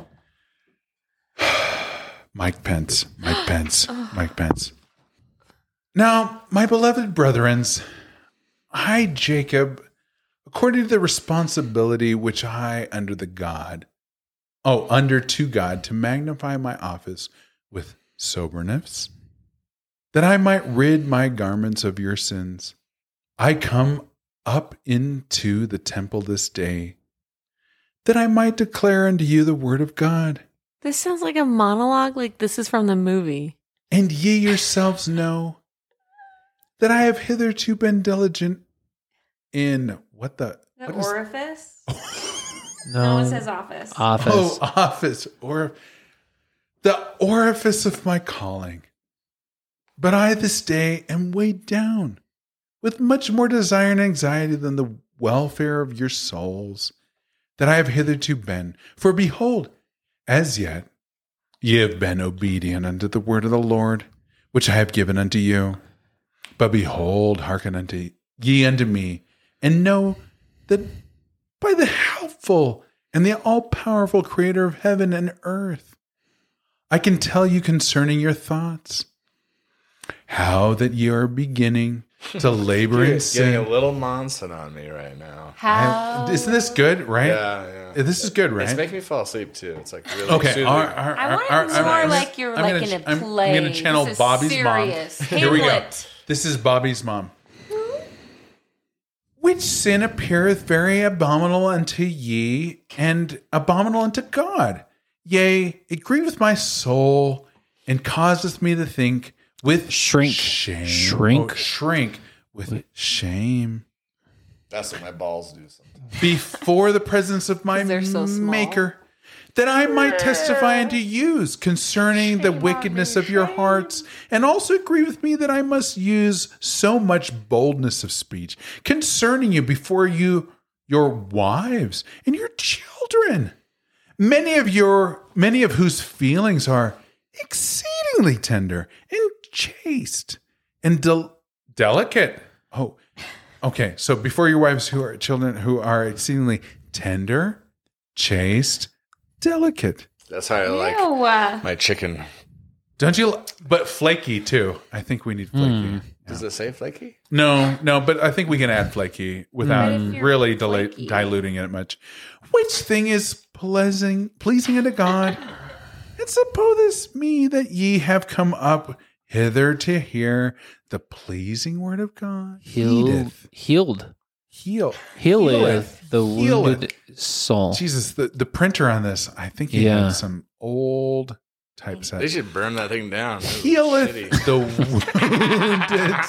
Mike Pence, Mike Pence, Mike Pence. Now, my beloved brethrens, I, Jacob, according to the responsibility which I under the God, oh, under to God, to magnify my office with soberness, that I might rid my garments of your sins, I come up into the temple this day, that I might declare unto you the word of God. This sounds like a monologue, like this is from the movie. And ye yourselves know that I have hitherto been diligent in what the The what is- orifice? No, it says office. office. Oh, office, or the orifice of my calling. But I this day am weighed down with much more desire and anxiety than the welfare of your souls that I have hitherto been. For behold, as yet ye have been obedient unto the word of the Lord, which I have given unto you. But behold, hearken unto ye unto me, and know that by the helpful and the all-powerful creator of heaven and earth, I can tell you concerning your thoughts, how that ye are beginning to labor in Getting sin. a little Monson on me right now. How? Isn't this good, right? Yeah, yeah. This is good, right? It's making me fall asleep too. It's like really Okay. soothing. all right, all right, I want all it right, all more right. like you're I'm like gonna- in a I'm- play. I'm going to channel This is Bobby's serious. mom. Here we go. Hamlet. This is Bobby's mom. Which sin appeareth very abominable unto ye, and abominable unto God. Yea, it grieveth my soul, and causeth me to think with Shrink. shame. Shrink. Oh, shrink with shame. That's what my balls do sometimes. Before the presence of my 'Cause they're so small. Maker, that I might testify unto you concerning the wickedness of your hearts, and also agree with me that I must use so much boldness of speech concerning you before you, your wives and your children, many of your many of whose feelings are exceedingly tender and chaste and del- delicate. Oh, okay. So before your wives who are children who are exceedingly tender, chaste, delicate. That's how I like Ew, uh, my chicken. Don't you? li- But flaky too. I think we need flaky. Does it say flaky? No, no, but I think we can add flaky without But if you're really dila- flaky- diluting it much. Which thing is pleasing, pleasing unto God? And suppose me that ye have come up hither to hear the pleasing word of God. Healed. Heedeth. Healed. Heal. Healeth the Healeth. wounded soul. Jesus, the, the printer on this, I think he Yeah. had some old typeset. They should burn that thing down. That was Healeth shitty. the wounded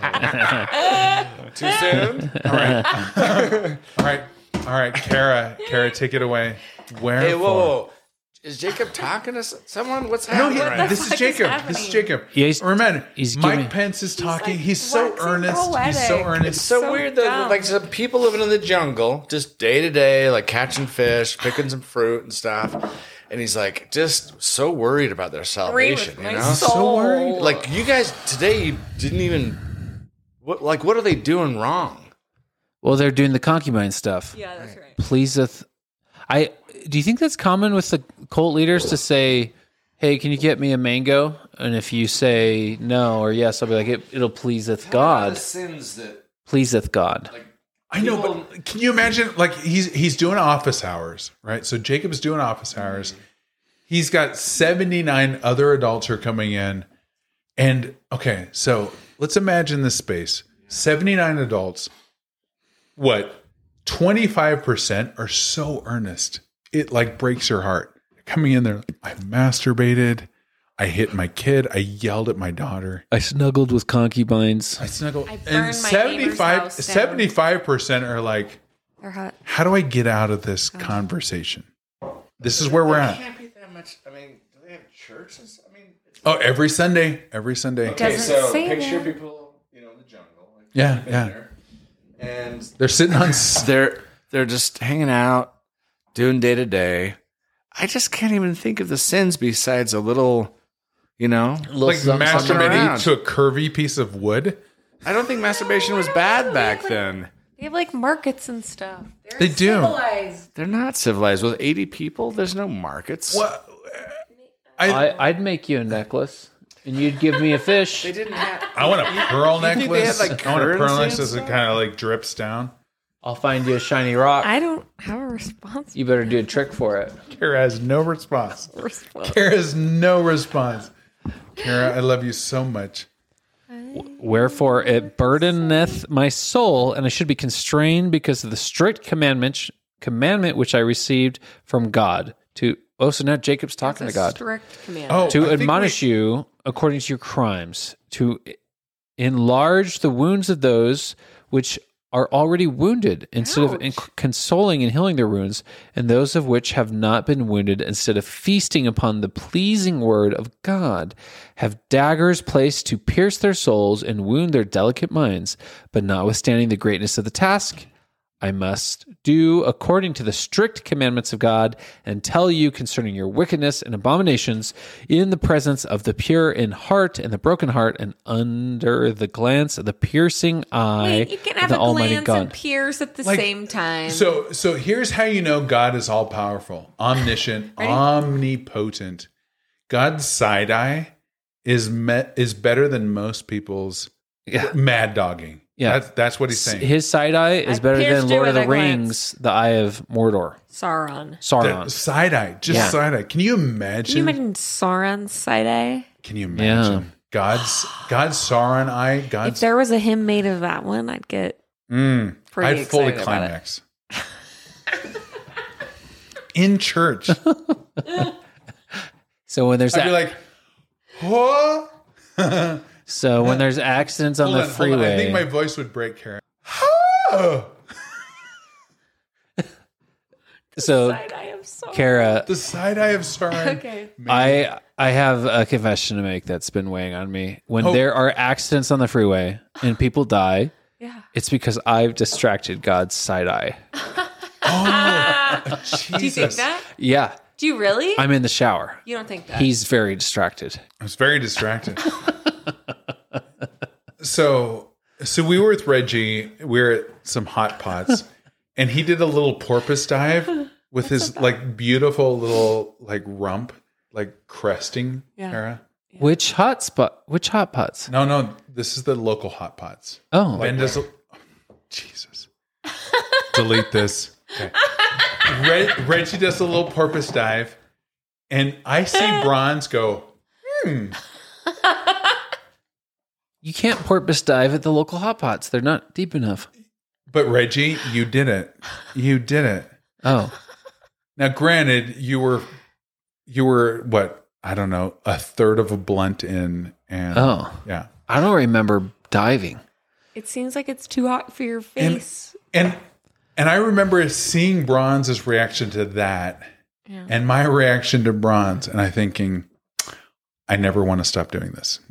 soul. Too soon? All right. All right. All right. Kara, Kara, take it away. Wherefore? Hey, whoa, whoa. Is Jacob talking to s- someone? What's No, happening he, right now? this is fuck is Jacob. happening? This is Jacob. Yeah, he's- Remember, he's Mike giving- Pence is talking. like He's, so waxing earnest. He's so poetic. earnest. It's so, So weird that dumb. like some people living in the jungle, just day to day, like catching fish, picking some fruit and stuff. And he's like just so worried about their agree salvation, with you my know? soul. So worried. Like you guys today, you didn't even what like what are they doing wrong? Well, they're doing the concubine stuff. yeah, that's right. Pleaseth. I do you think that's common with the cult leaders to say, "Hey, can you get me a mango?" And if you say no or yes, I'll be like, it, "It'll pleaseth God." sins that Pleaseth God. I know, but can you imagine? Like he's he's doing office hours, right? So Jacob's doing office hours. He's got seventy-nine other adults who are coming in, and okay, so let's imagine this space: seventy-nine adults. What? twenty-five percent are so earnest. It like breaks your heart. Coming in there, I masturbated. I hit my kid. I yelled at my daughter. I snuggled with concubines. I snuggled. I burned and my neighbor's seventy-five, house down. seventy-five percent are like, They're hot. how do I get out of this conversation? This is where we're at. can't be that much. I mean, do they have church? And stuff? I mean, it's, Oh, every Sunday. Every Sunday. Okay. Doesn't say picture that. people, you know, in the jungle. Like, Yeah, they've been yeah. there, and They're sitting on. s- they're they're just hanging out, doing day to day. I just can't even think of the sins besides a little, You know, Like something masturbating around. to a curvy piece of wood. I don't think masturbation was bad back then. They have like markets and stuff. They're They do. civilized. They're not civilized. With eighty people, there's no markets. What? I I, I'd make you a necklace, and you'd give me a fish. They didn't have. I want a pearl think they necklace. had, like, I want a pearl currency necklace and as it stuff? kind of like drips down. I'll find you a shiny rock. I don't have a response. You better do a trick for it. Kara has no response. response. Kara has no response. Kara, I love you so much. Wherefore it burdeneth my soul, and I should be constrained because of the strict commandment commandment which I received from God. To oh, so now Jacob's talking It's to a God. strict command. Oh, To I think admonish we- you according to your crimes, to enlarge the wounds of those which are already wounded, instead of in- consoling and healing their wounds, and those of which have not been wounded, instead of feasting upon the pleasing word of God, have daggers placed to pierce their souls and wound their delicate minds. But notwithstanding the greatness of the task, I must do according to the strict commandments of God, and tell you concerning your wickedness and abominations in the presence of the pure in heart and the broken heart, and under the glance of the piercing eye Wait, you can of have the a Almighty glance God. and pierce at the Like, same time. So, so here's how you know God is all powerful, omniscient, omnipotent. God's side eye is met is better than most people's Yeah. mad dogging. Yeah. that's, that's what he's saying. His side eye is I better pierced than you Lord of with the a glance. Rings, the Eye of Mordor. Sauron. Sauron. Side eye, just Yeah. side eye. Can you imagine? Can you imagine Sauron's side eye? Can you imagine Yeah. God's God's Sauron eye? If God's there was a hymn made of that one, I'd get mm, pretty I'd fully excited about it. climax in church. So when there's I'd be a- like, "What?" so when there's accidents on Hold the on, hold on. freeway, I think my voice would break, Karen. Oh, so Side eye of Sauron. Kara, the side eye of Sauron. Okay. I I have a confession to make that's been weighing on me. When Oh. there are accidents on the freeway and people die, Yeah. it's because I've distracted God's side eye. Oh, Jesus. Do you think that? Yeah, Do you really? I'm in the shower. you don't think that? He's very distracted. I was very distracted. so, so we were with Reggie. We were at some hot pots, and he did a little porpoise dive with his like beautiful little like rump, like cresting. Yeah. Kara. Which hot spot? Which hot pots? No, no, this is the local hot pots. Oh, Ben does. A, Jesus. Delete this. Okay. Reg, Reggie does a little porpoise dive, and I see Bronze go. Hmm. you can't porpoise dive at the local hot pots. They're not deep enough. But Reggie, you did it. You did it. Oh, Now, granted, you were you were what I don't know a third of a blunt in, and oh, yeah, I don't remember diving. it seems like it's too hot for your face. and and I remember seeing Bronze's reaction to that, Yeah. and my reaction to Bronze, and I thinking, I never want to stop doing this.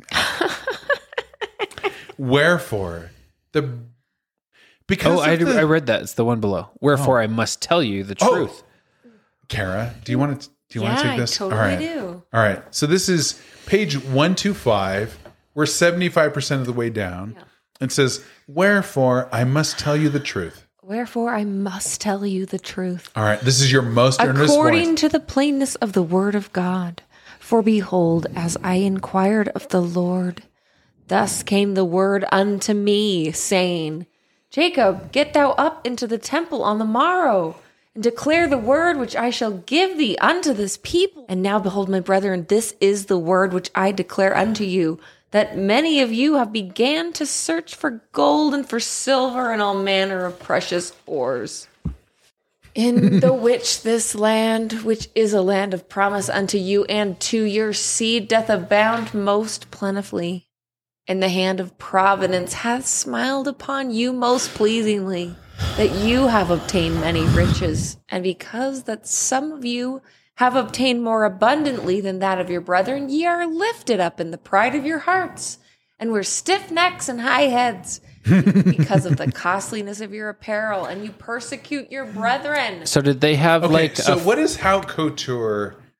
Wherefore, the because Oh, I, of the, I read that. It's the one below. Wherefore, I must tell you the Oh. truth. Kara, do you want to do you yeah, want to take I this? totally All right. do. All right. So this is page one twenty-five. We're seventy-five percent of the way down. Yeah. It says, "Wherefore I must tell you the truth." Wherefore, I must tell you the truth. All right. This is your most earnest According voice. to the plainness of the word of God. For behold, as I inquired of the Lord, thus came the word unto me, saying, Jacob, get thou up into the temple on the morrow, and declare the word which I shall give thee unto this people. And now behold, my brethren, this is the word which I declare unto you, that many of you have began to search for gold and for silver and all manner of precious ores. In the which this land, which is a land of promise unto you and to your seed, doth abound most plentifully. And the hand of providence hath smiled upon you most pleasingly, that you have obtained many riches. And because that some of you have obtained more abundantly than that of your brethren, ye are lifted up in the pride of your hearts, and were stiff necks and high heads, because of the costliness of your apparel, and you persecute your brethren. So did they have Okay. like so a, what is haute couture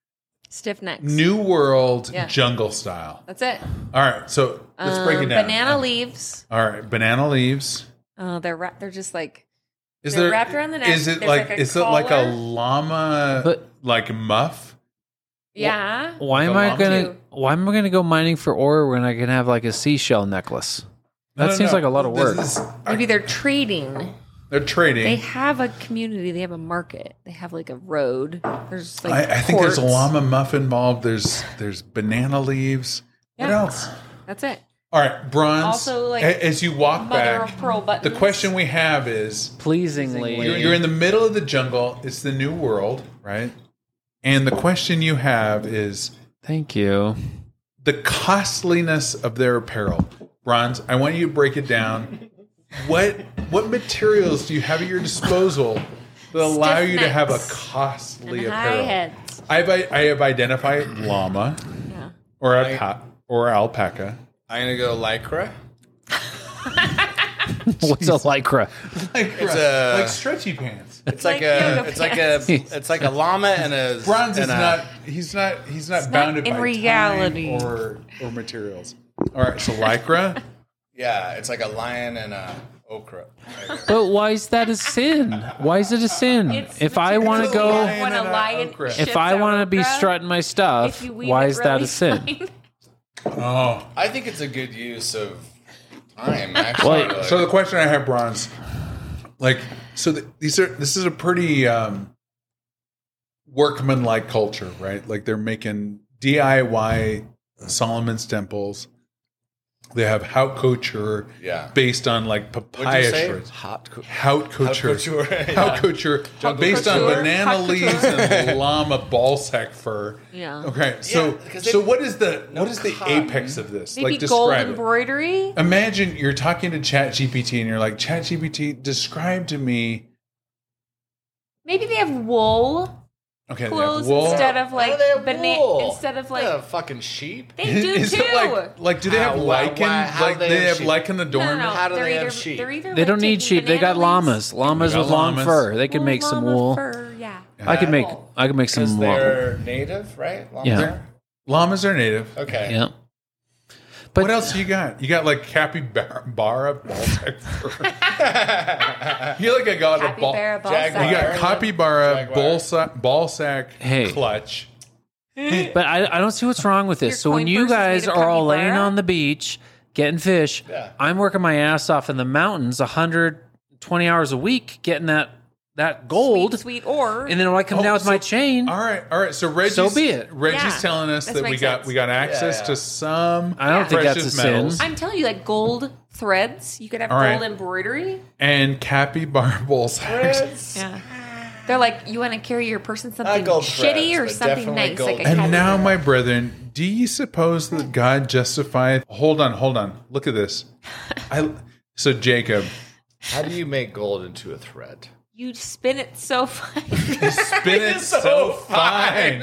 Stiff necks. New World Yeah. jungle style. That's it. All right, so let's break it Um, down. Banana leaves. All right, banana leaves. Oh, they're wra- they're just like Is They're there wrapped around the neck. Is it There's like, like a is it like a collar. llama But- like muff? yeah. Why am Like a I lump? gonna? Too. Why am I gonna go mining for ore when I can have like a seashell necklace? That No, no, seems no. like a lot of This work. is- Maybe they're trading. they're trading. They have a community. They have a market. They have like a road. There's like I, I think there's a ports. llama muff involved. There's there's banana leaves. What Yeah. else? That's it. All right, bronze. Also, like, a- as you walk Mother back, of pearl buttons. the question we have is: Pleasingly, you're, you're in the middle of the jungle. It's the new world, right? And the question you have is thank you. the costliness of their apparel. Bronze, I want you to break it down. What what materials do you have at your disposal that allow Stiff you to have a necks costly and high apparel? heads. I've I have identified llama Yeah. or alpa- or alpaca. I'm gonna go lycra. What's a lycra? Like, It's a- like stretchy pants. It's like, like a, yoga it's like a, pants. it's like a llama and a Bronze is and a- not. He's not. He's not not bounded in by reality. time or or materials. All right, so lycra. Yeah, it's like a lion and a okra. But why is that a sin? Why is it a sin? It's if I want to material. go, Lion When a and a lion okra. shits if I out want to be okra, strutting my stuff, if you weave why it is that really a sin? fine- Oh, I think it's a good use of time. Actually, Well, Like, so the question I have, Bronze, like, so the, these are. This is a pretty um, workman-like culture, right? Like they're making D I Y Solomon's temples. They have haute couture, Yeah. based on like what'd you papaya say? shreds. Hot. Co- Haute couture. couture, Haute yeah. couture. Haute Based on couture. banana Haute leaves couture. and llama ballsack fur. Yeah. Okay, so 'cause so they- what is the no what is the cotton. apex of this? Maybe like gold describe it. embroidery. Imagine you're talking to ChatGPT and you're like, ChatGPT, describe to me. Maybe they have wool Okay, they have clothes wool. instead of How like do they have banana. wool? Instead of like yeah, fucking sheep. they do Is too. it like like do they have How- why- lichen? why- how like do they they have have sheep? lichen no, adornment? no, no. How do they're they have either, sheep? They're either They like don't need taking sheep. They got banana llamas. leaves Llamas got with long llamas. fur. They can and make some llama wool. Fur, yeah. I could make. Wool. I could make Because some wool. they're native, right? Llamas Yeah. are? Llamas are native. Okay. Yeah. But What else you got? You got like capybara ballsack fur. you like I got a ball. Capybara ball Jaguar. You got sack. capybara Jaguar. ballsack ballsack Hey. clutch. But I, I don't see what's wrong with this. Your So when coin you purse is guys made of are all laying capybara? on the beach getting fish, Yeah. I'm working my ass off in the mountains, one hundred twenty hours a week, getting that that gold, sweet, sweet ore. and then when I come Oh, down with my so- chain, All right, all right. So Reggie's, So be it. Reggie's Yeah, telling us this that we makes got sense. we got access Yeah, yeah. to some I don't think that's a precious sin. metals I'm telling you, like gold threads. You could have All right. gold embroidery. and capybara ballsacks. Threads. Yeah. They're like, you want to carry your person something gold shitty threads, or but something definitely nice, gold like a threads. And now, capybara. my brethren, do ye suppose that God justifieth? Hold on, hold on. Look at this. I so Jacob, How do you make gold into a thread? You spin it so fine. spin it so fine.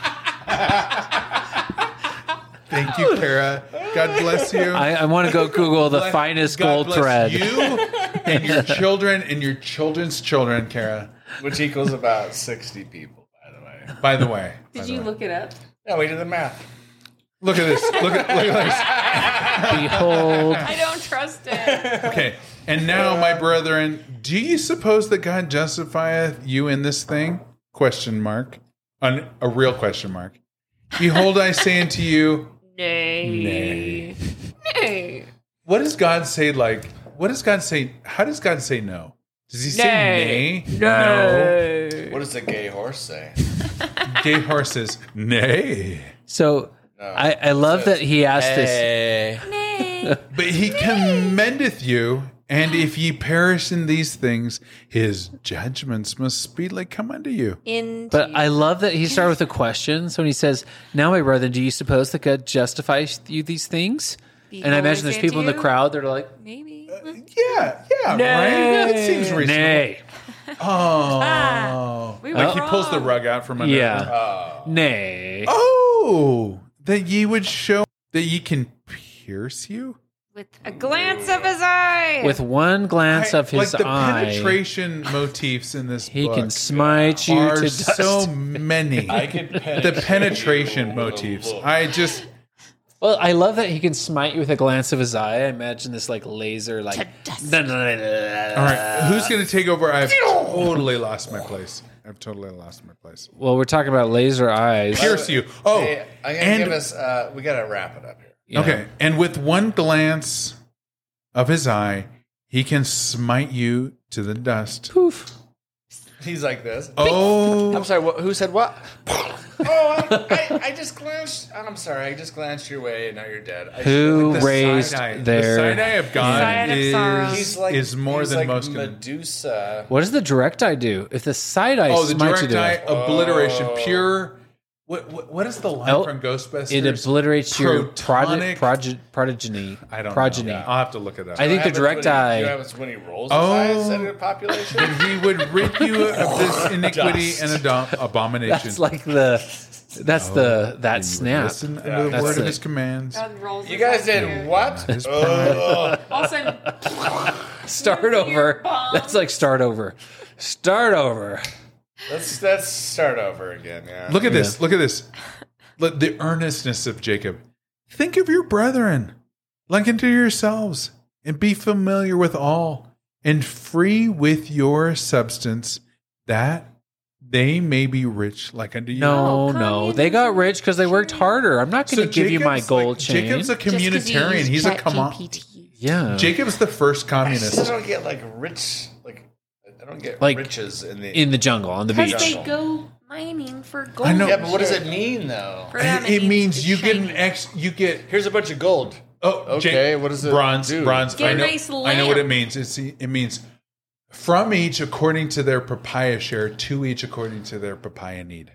Thank you, Kara. God bless you. I, I want to go Google the Bless- finest God gold bless thread. You and your children and your children's children, Kara. Which equals about sixty people, by the way. By the way, by Did the you way. look it up? Yeah, we did the math. Look at this. Look at look at Behold, I don't trust it. this. Okay. And now, my brethren, do you suppose that God justifieth you in this thing? Question mark. An, a real question mark. Behold, I say unto you, Nay. Nay. Nay. what does God say? Like, what does God say? How does God say no? Does he say nay? Nay. What does the gay horse say? No. Gay horses, nay. so I, I love that he asked this. Hey. Nay. But he commendeth you, and if ye perish in these things, his judgments must speedily come unto you. Into But I love that he started with a question. So when he says, "Now, my brother, do you suppose that God justifies you these things?" And I imagine there's people in the crowd that are like, Maybe. Yeah, yeah, right? That seems reasonable. "Nay, Oh. We Like were he pulls the wrong. rug out from under. yeah, Oh. nay." Oh, that ye would show that ye can pierce you? With a glance of his eye. eye. with one glance I- of his like the eye, penetration motifs in this he book can smite you are to dust. so many. I can The penetration motifs. I just Well, I love that he can smite you with a glance of his eye. I imagine this like laser, like. all right. Who's going to take over? I've totally lost my place. I've totally lost my place. Well, we're talking about laser eyes. Pierce you. Oh, Hey, I'm gonna and give us. Uh, we gotta wrap it up here. Yeah. okay. And with one glance of his eye, he can smite you to the dust. Poof. He's like this. Oh, I'm sorry. What, who said what? Oh, I, I, I just glanced. I'm sorry. I just glanced your way, and now you're dead. I Who the raised side eye. The their? side eye of God Side of sorrow. is, He's like is more he's than like most can. Medusa. What does the direct eye do? If the side eye Oh, the smites you direct to eye death, obliteration, pure. What, what what is the line El- from Ghostbusters? it obliterates your Protonic- prod- prog- progeny. I don't progeny. know. I'll have to look it up. I think the Happens direct when he- eye. You know what happens when he rolls his Oh. eyes at a population. And he would rid you of this iniquity and adom- abomination. That's like the. That's the that You would snap. Listen Yeah. to the That's word of it. his commands. You guys did what? His Oh, Also, Start over. That's like start over. Start over. let's let's start over again. Yeah. Look at this. Look at this. Look, the earnestness of Jacob. Think of your brethren, like unto yourselves, and be familiar with all, and free with your substance, that they may be rich like unto you. No, Oh, no. They got rich because they worked harder. I'm not going to give you my Jacob's gold like- chain. Jacob's a communitarian. He's a come on. yeah. Jacob's the first I still communist. don't get like rich. Like I don't get Like, riches in the. in the jungle, on the Because beach. they go mining for gold. I know. yeah, but what does it mean though? For them, It, it means you get an shiny. ex. You get Here's a bunch of gold. oh Okay, Jake, what does it bronze do? bronze. Get I a know. nice I know what it lamp. means. It's it means from each according to their papaya share, to each according to their papaya need.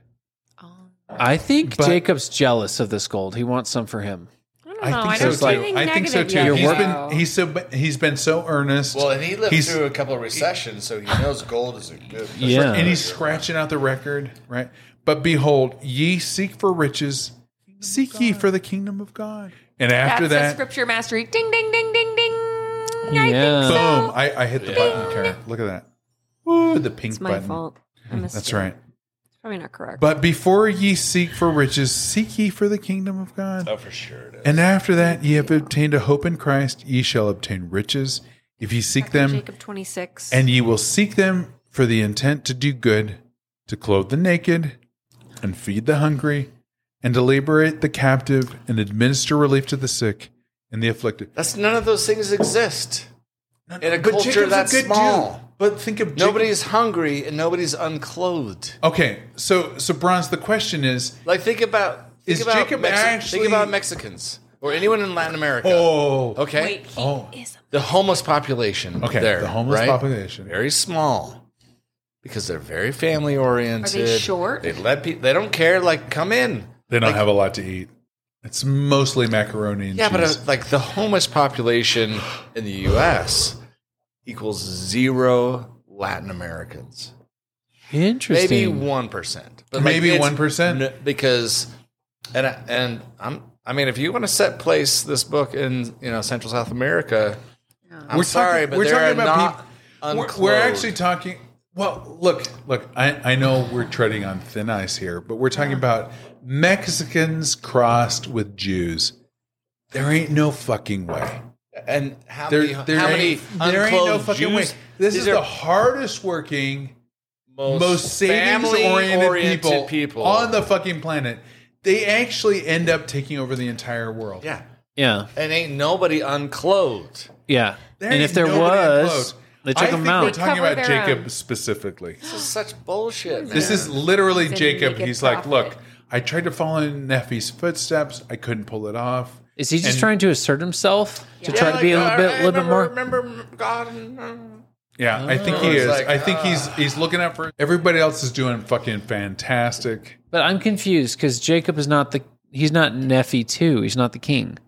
I think But- Jacob's jealous of this gold. He wants some for him. I don't I know. think I so don't too. see anything I think so negative too. yet, He's though. been he's so he's been so earnest. Well, and he lived He's- through a couple of recessions, so he knows gold is a good. Yeah. and he's scratching out the record, right? But behold, ye seek for riches, seek ye for the kingdom of God. And after That's a that, scripture mastery. Ding, ding, ding, ding, ding. I Yeah. think so. boom! I, I hit the button, Karen. Look at that. Woo, the pink It's my button. fault. I missed That's it. right. It's probably not correct. But before ye seek for riches, seek ye for the kingdom of God. Oh, for sure it is. And after that, ye have obtained a hope in Christ, ye shall obtain riches, if ye seek them, Jacob twenty-six. and ye will seek them for the intent to do good, to clothe the naked, and feed the hungry, and to liberate the captive, and administer relief to the sick and the afflicted. That's none of those things exist in a But culture Jacob's a that's good small. dude. But think of Jacob- Nobody's hungry and nobody's unclothed. Okay, so so Bronze, the question is, Like think about think Is about Jacob Mexi- actually- think about Mexicans or anyone in Latin America. oh, Okay, Wait, he Oh. is. the homeless population. okay, there, the homeless right? population. very small because they're very family oriented. Are they short? They let people. They don't care. Like come in. They don't Like- have a lot to eat. It's mostly macaroni and Yeah, but cheese. uh, like the homeless population in the U S equals zero Latin Americans. Interesting. Maybe one percent, but Maybe it's- one percent? n- because, and I- and I'm I mean, if you want to set place this book in you know Central South America, I'm We're sorry, talking- but we're there talking are about not peop- we're, unclothed. we're actually talking. Well, look, look. I, I know we're treading on thin ice here, but we're talking about Mexicans crossed with Jews. There ain't no fucking way. and how There, many there how many ain't, there ain't no unclothed fucking Jews? way. This These is are the hardest working, most family-oriented savings-oriented people, people on the fucking planet. They actually end up taking over the entire world. yeah, yeah. and ain't nobody unclothed. Yeah. There and ain't if there nobody was, unclothed. they I took think him we're out. talking Cover about their Jacob own. specifically. This is such bullshit, man. This is literally He's a Jacob. naked He's like, prophet. look, I tried to follow in Nephi's footsteps. I couldn't pull it off. Is he just And- trying to assert himself to Yeah. try to be a like, little bit, I little bit remember- more? Remember God? and, uh, Yeah, I think he It's is. like, I think ah. he's he's looking out for everybody else is doing fucking fantastic. But I'm confused because Jacob is not the. He's not Nephi too. He's not the king.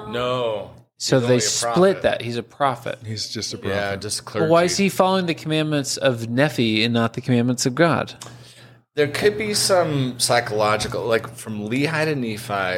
No. So He's they only a split prophet. that. He's a prophet. He's just a prophet. Yeah, just clergy. But why is he following the commandments of Nephi and not the commandments of God? There could be some psychological, like from Lehi to Nephi,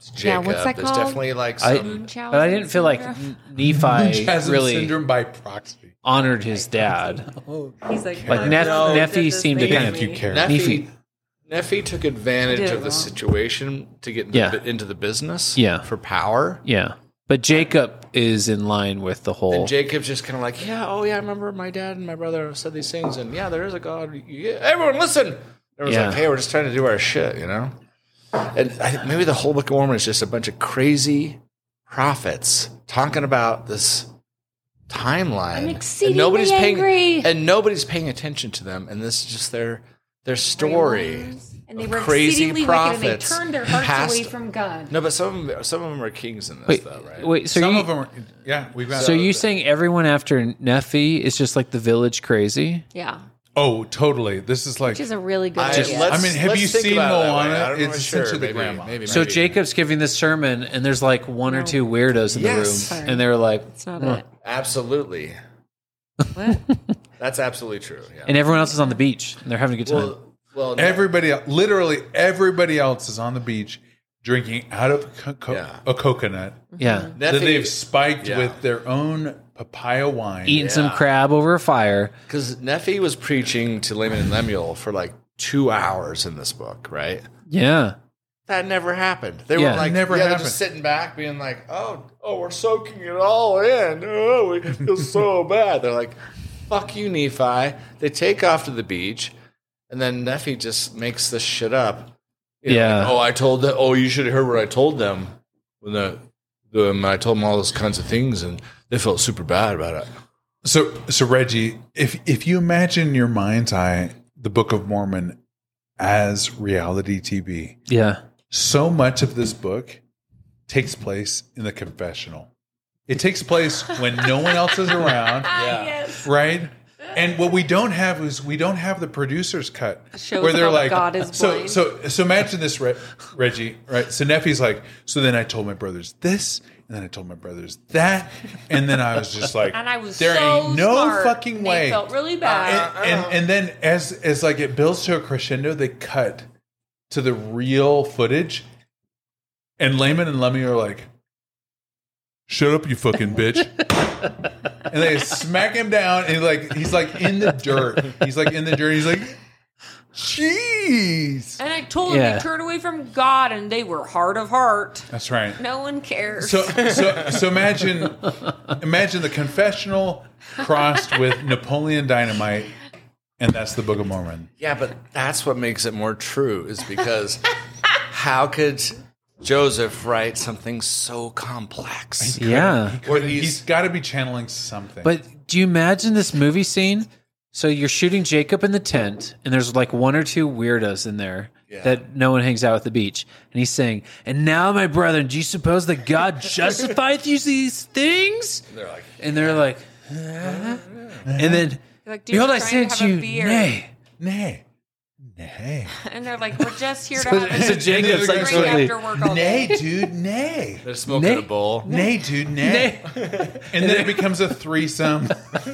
Jacob. Yeah, what's that There's called? definitely like I, some. but I didn't feel like Syndrome? Nephi Chasm really syndrome by proxy. honored his dad. He's like, Like my Neph- brother Nephi did this seemed to thing kind to of me. care. Nephi, Nephi. Nephi took advantage I did of it the wrong. situation to get into, Yeah. the, into the business. Yeah. For power. Yeah. But Jacob is in line with the whole. And Jacob's just kind of like, yeah, oh yeah, I remember my dad and my brother said these things, and yeah, there is a God. Yeah, everyone, listen. Everyone's Yeah. like, hey, we're just trying to do our shit, you know. And I think maybe the whole Book of Mormon is just a bunch of crazy prophets talking about this timeline. I'm and exceedingly nobody's angry. paying, and nobody's paying attention to them, and this is just their their story. And they of were crazy exceedingly wicked, and they prophets turned their hearts past- away from God. No, but some of them, some of them are kings in this, wait, though, right? wait. So Some you, of them are, yeah, we've got. so you saying everyone after Nephi is just like the village crazy? Yeah, oh, totally. This is like, which is a really good I, idea. let's- I mean, have let's you think seen about it that way. Moana? I don't know It's for sure. essentially the Maybe- grandma. maybe- So maybe. Jacob's giving this sermon, and there's like one or No. two weirdos in Yes. the room, and they're like, It's not "Huh." it. Absolutely. What? That's absolutely true. Yeah. and everyone else is on the beach, and they're having a good time. well, well, no. everybody, literally everybody else is on the beach drinking out of co- co- Yeah. a coconut yeah, that Nephi- they've spiked yeah. with their own papaya wine. eating some Yeah. crab over a fire. Because Nephi was preaching to Laman and Lemuel for like two hours in this book, right? Yeah, That never happened. They Yeah. were like, Never yeah, they're happened. just sitting back, being like, "Oh, oh, we're soaking it all in. Oh, it feels so bad." They're like, "Fuck you, Nephi." They take off to the beach, and then Nephi just makes this shit up. You know, Yeah. like, oh, I told them. Oh, you should have heard what I told them when the, the when I told them all those kinds of things, and they felt super bad about it. So, so Reggie, if if you imagine in your mind's eye the Book of Mormon as reality T V, yeah, so much of this book takes place in the confessional. It takes place when no one else is around, Yes. right? And what we don't have is we don't have the producer's cut Shows where they're how like, God is so blind. so so imagine this, Re- Reggie, right? So Nephi's like, so then I told my brothers this, and then I told my brothers that, and then I was just like, And I was there so ain't no smart, fucking and way. They felt really and, bad. and and then as as like it builds to a crescendo, they cut to the real footage, and Laman and Lemmy are like, "Shut up, you fucking bitch!" And they smack him down, and like he's like in the dirt. He's like in the dirt. He's like, "Jeez." And I told Yeah. them to turn away from God, and they were hard of heart. That's right. No one cares. So so so imagine imagine the confessional crossed with Napoleon Dynamite, and that's the Book of Mormon. Yeah, but that's what makes it more true, is because how could Joseph write something so complex? yeah. Where he's he's, got to be channeling something. But do you imagine this movie scene? So you're shooting Jacob in the tent, and there's like one or two weirdos in there Yeah. that no one hangs out at the beach. And he's saying, "And now, my brethren, do you suppose that God justifieth you these things?" they're like, And they're like, "Huh?" And then, like, dude, behold, we're I trying to sent have a you, beer. nay. nay, nay, And they're like, we're just here to So- have a so Jacob's like drink totally- after work all nay, day. dude, nay, they're smoking Nay. a bowl. nay, dude, nay. And then it becomes a threesome.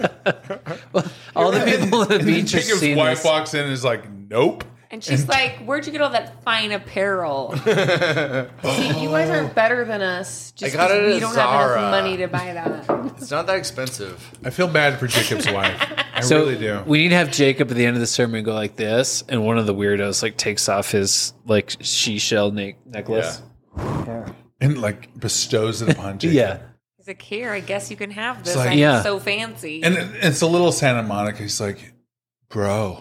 All the people at the And then beach are Jacob's seeing wife this. walks in and is like, "Nope." And she's like, where'd you get all that fine apparel? See, you guys aren't better than us. Just I got 'cause it we at don't have Zara. enough money to buy that. It's not that expensive. I feel bad for Jacob's wife. I So really do. we need to have Jacob at the end of the sermon go like this, and one of the weirdos like takes off his like she shell ne- necklace. And like bestows it upon Jacob. Yeah. He's like, here, I guess you can have this. like- I'm Yeah. so fancy. And it- it's a little Santa Monica. He's like, "Bro,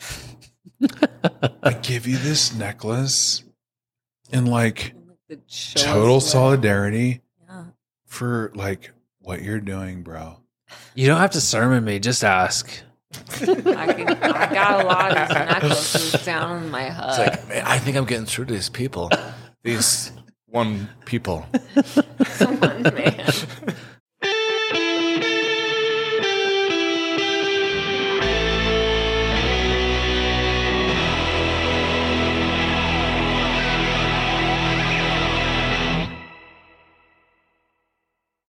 I give you this necklace in like The show total us what- solidarity Yeah. for like what you're doing, bro." You don't have to sermon me, just ask. I, can, I got a lot of these necklaces down in my hut. It's like, man, I think I'm getting through to these people. These one people. One man.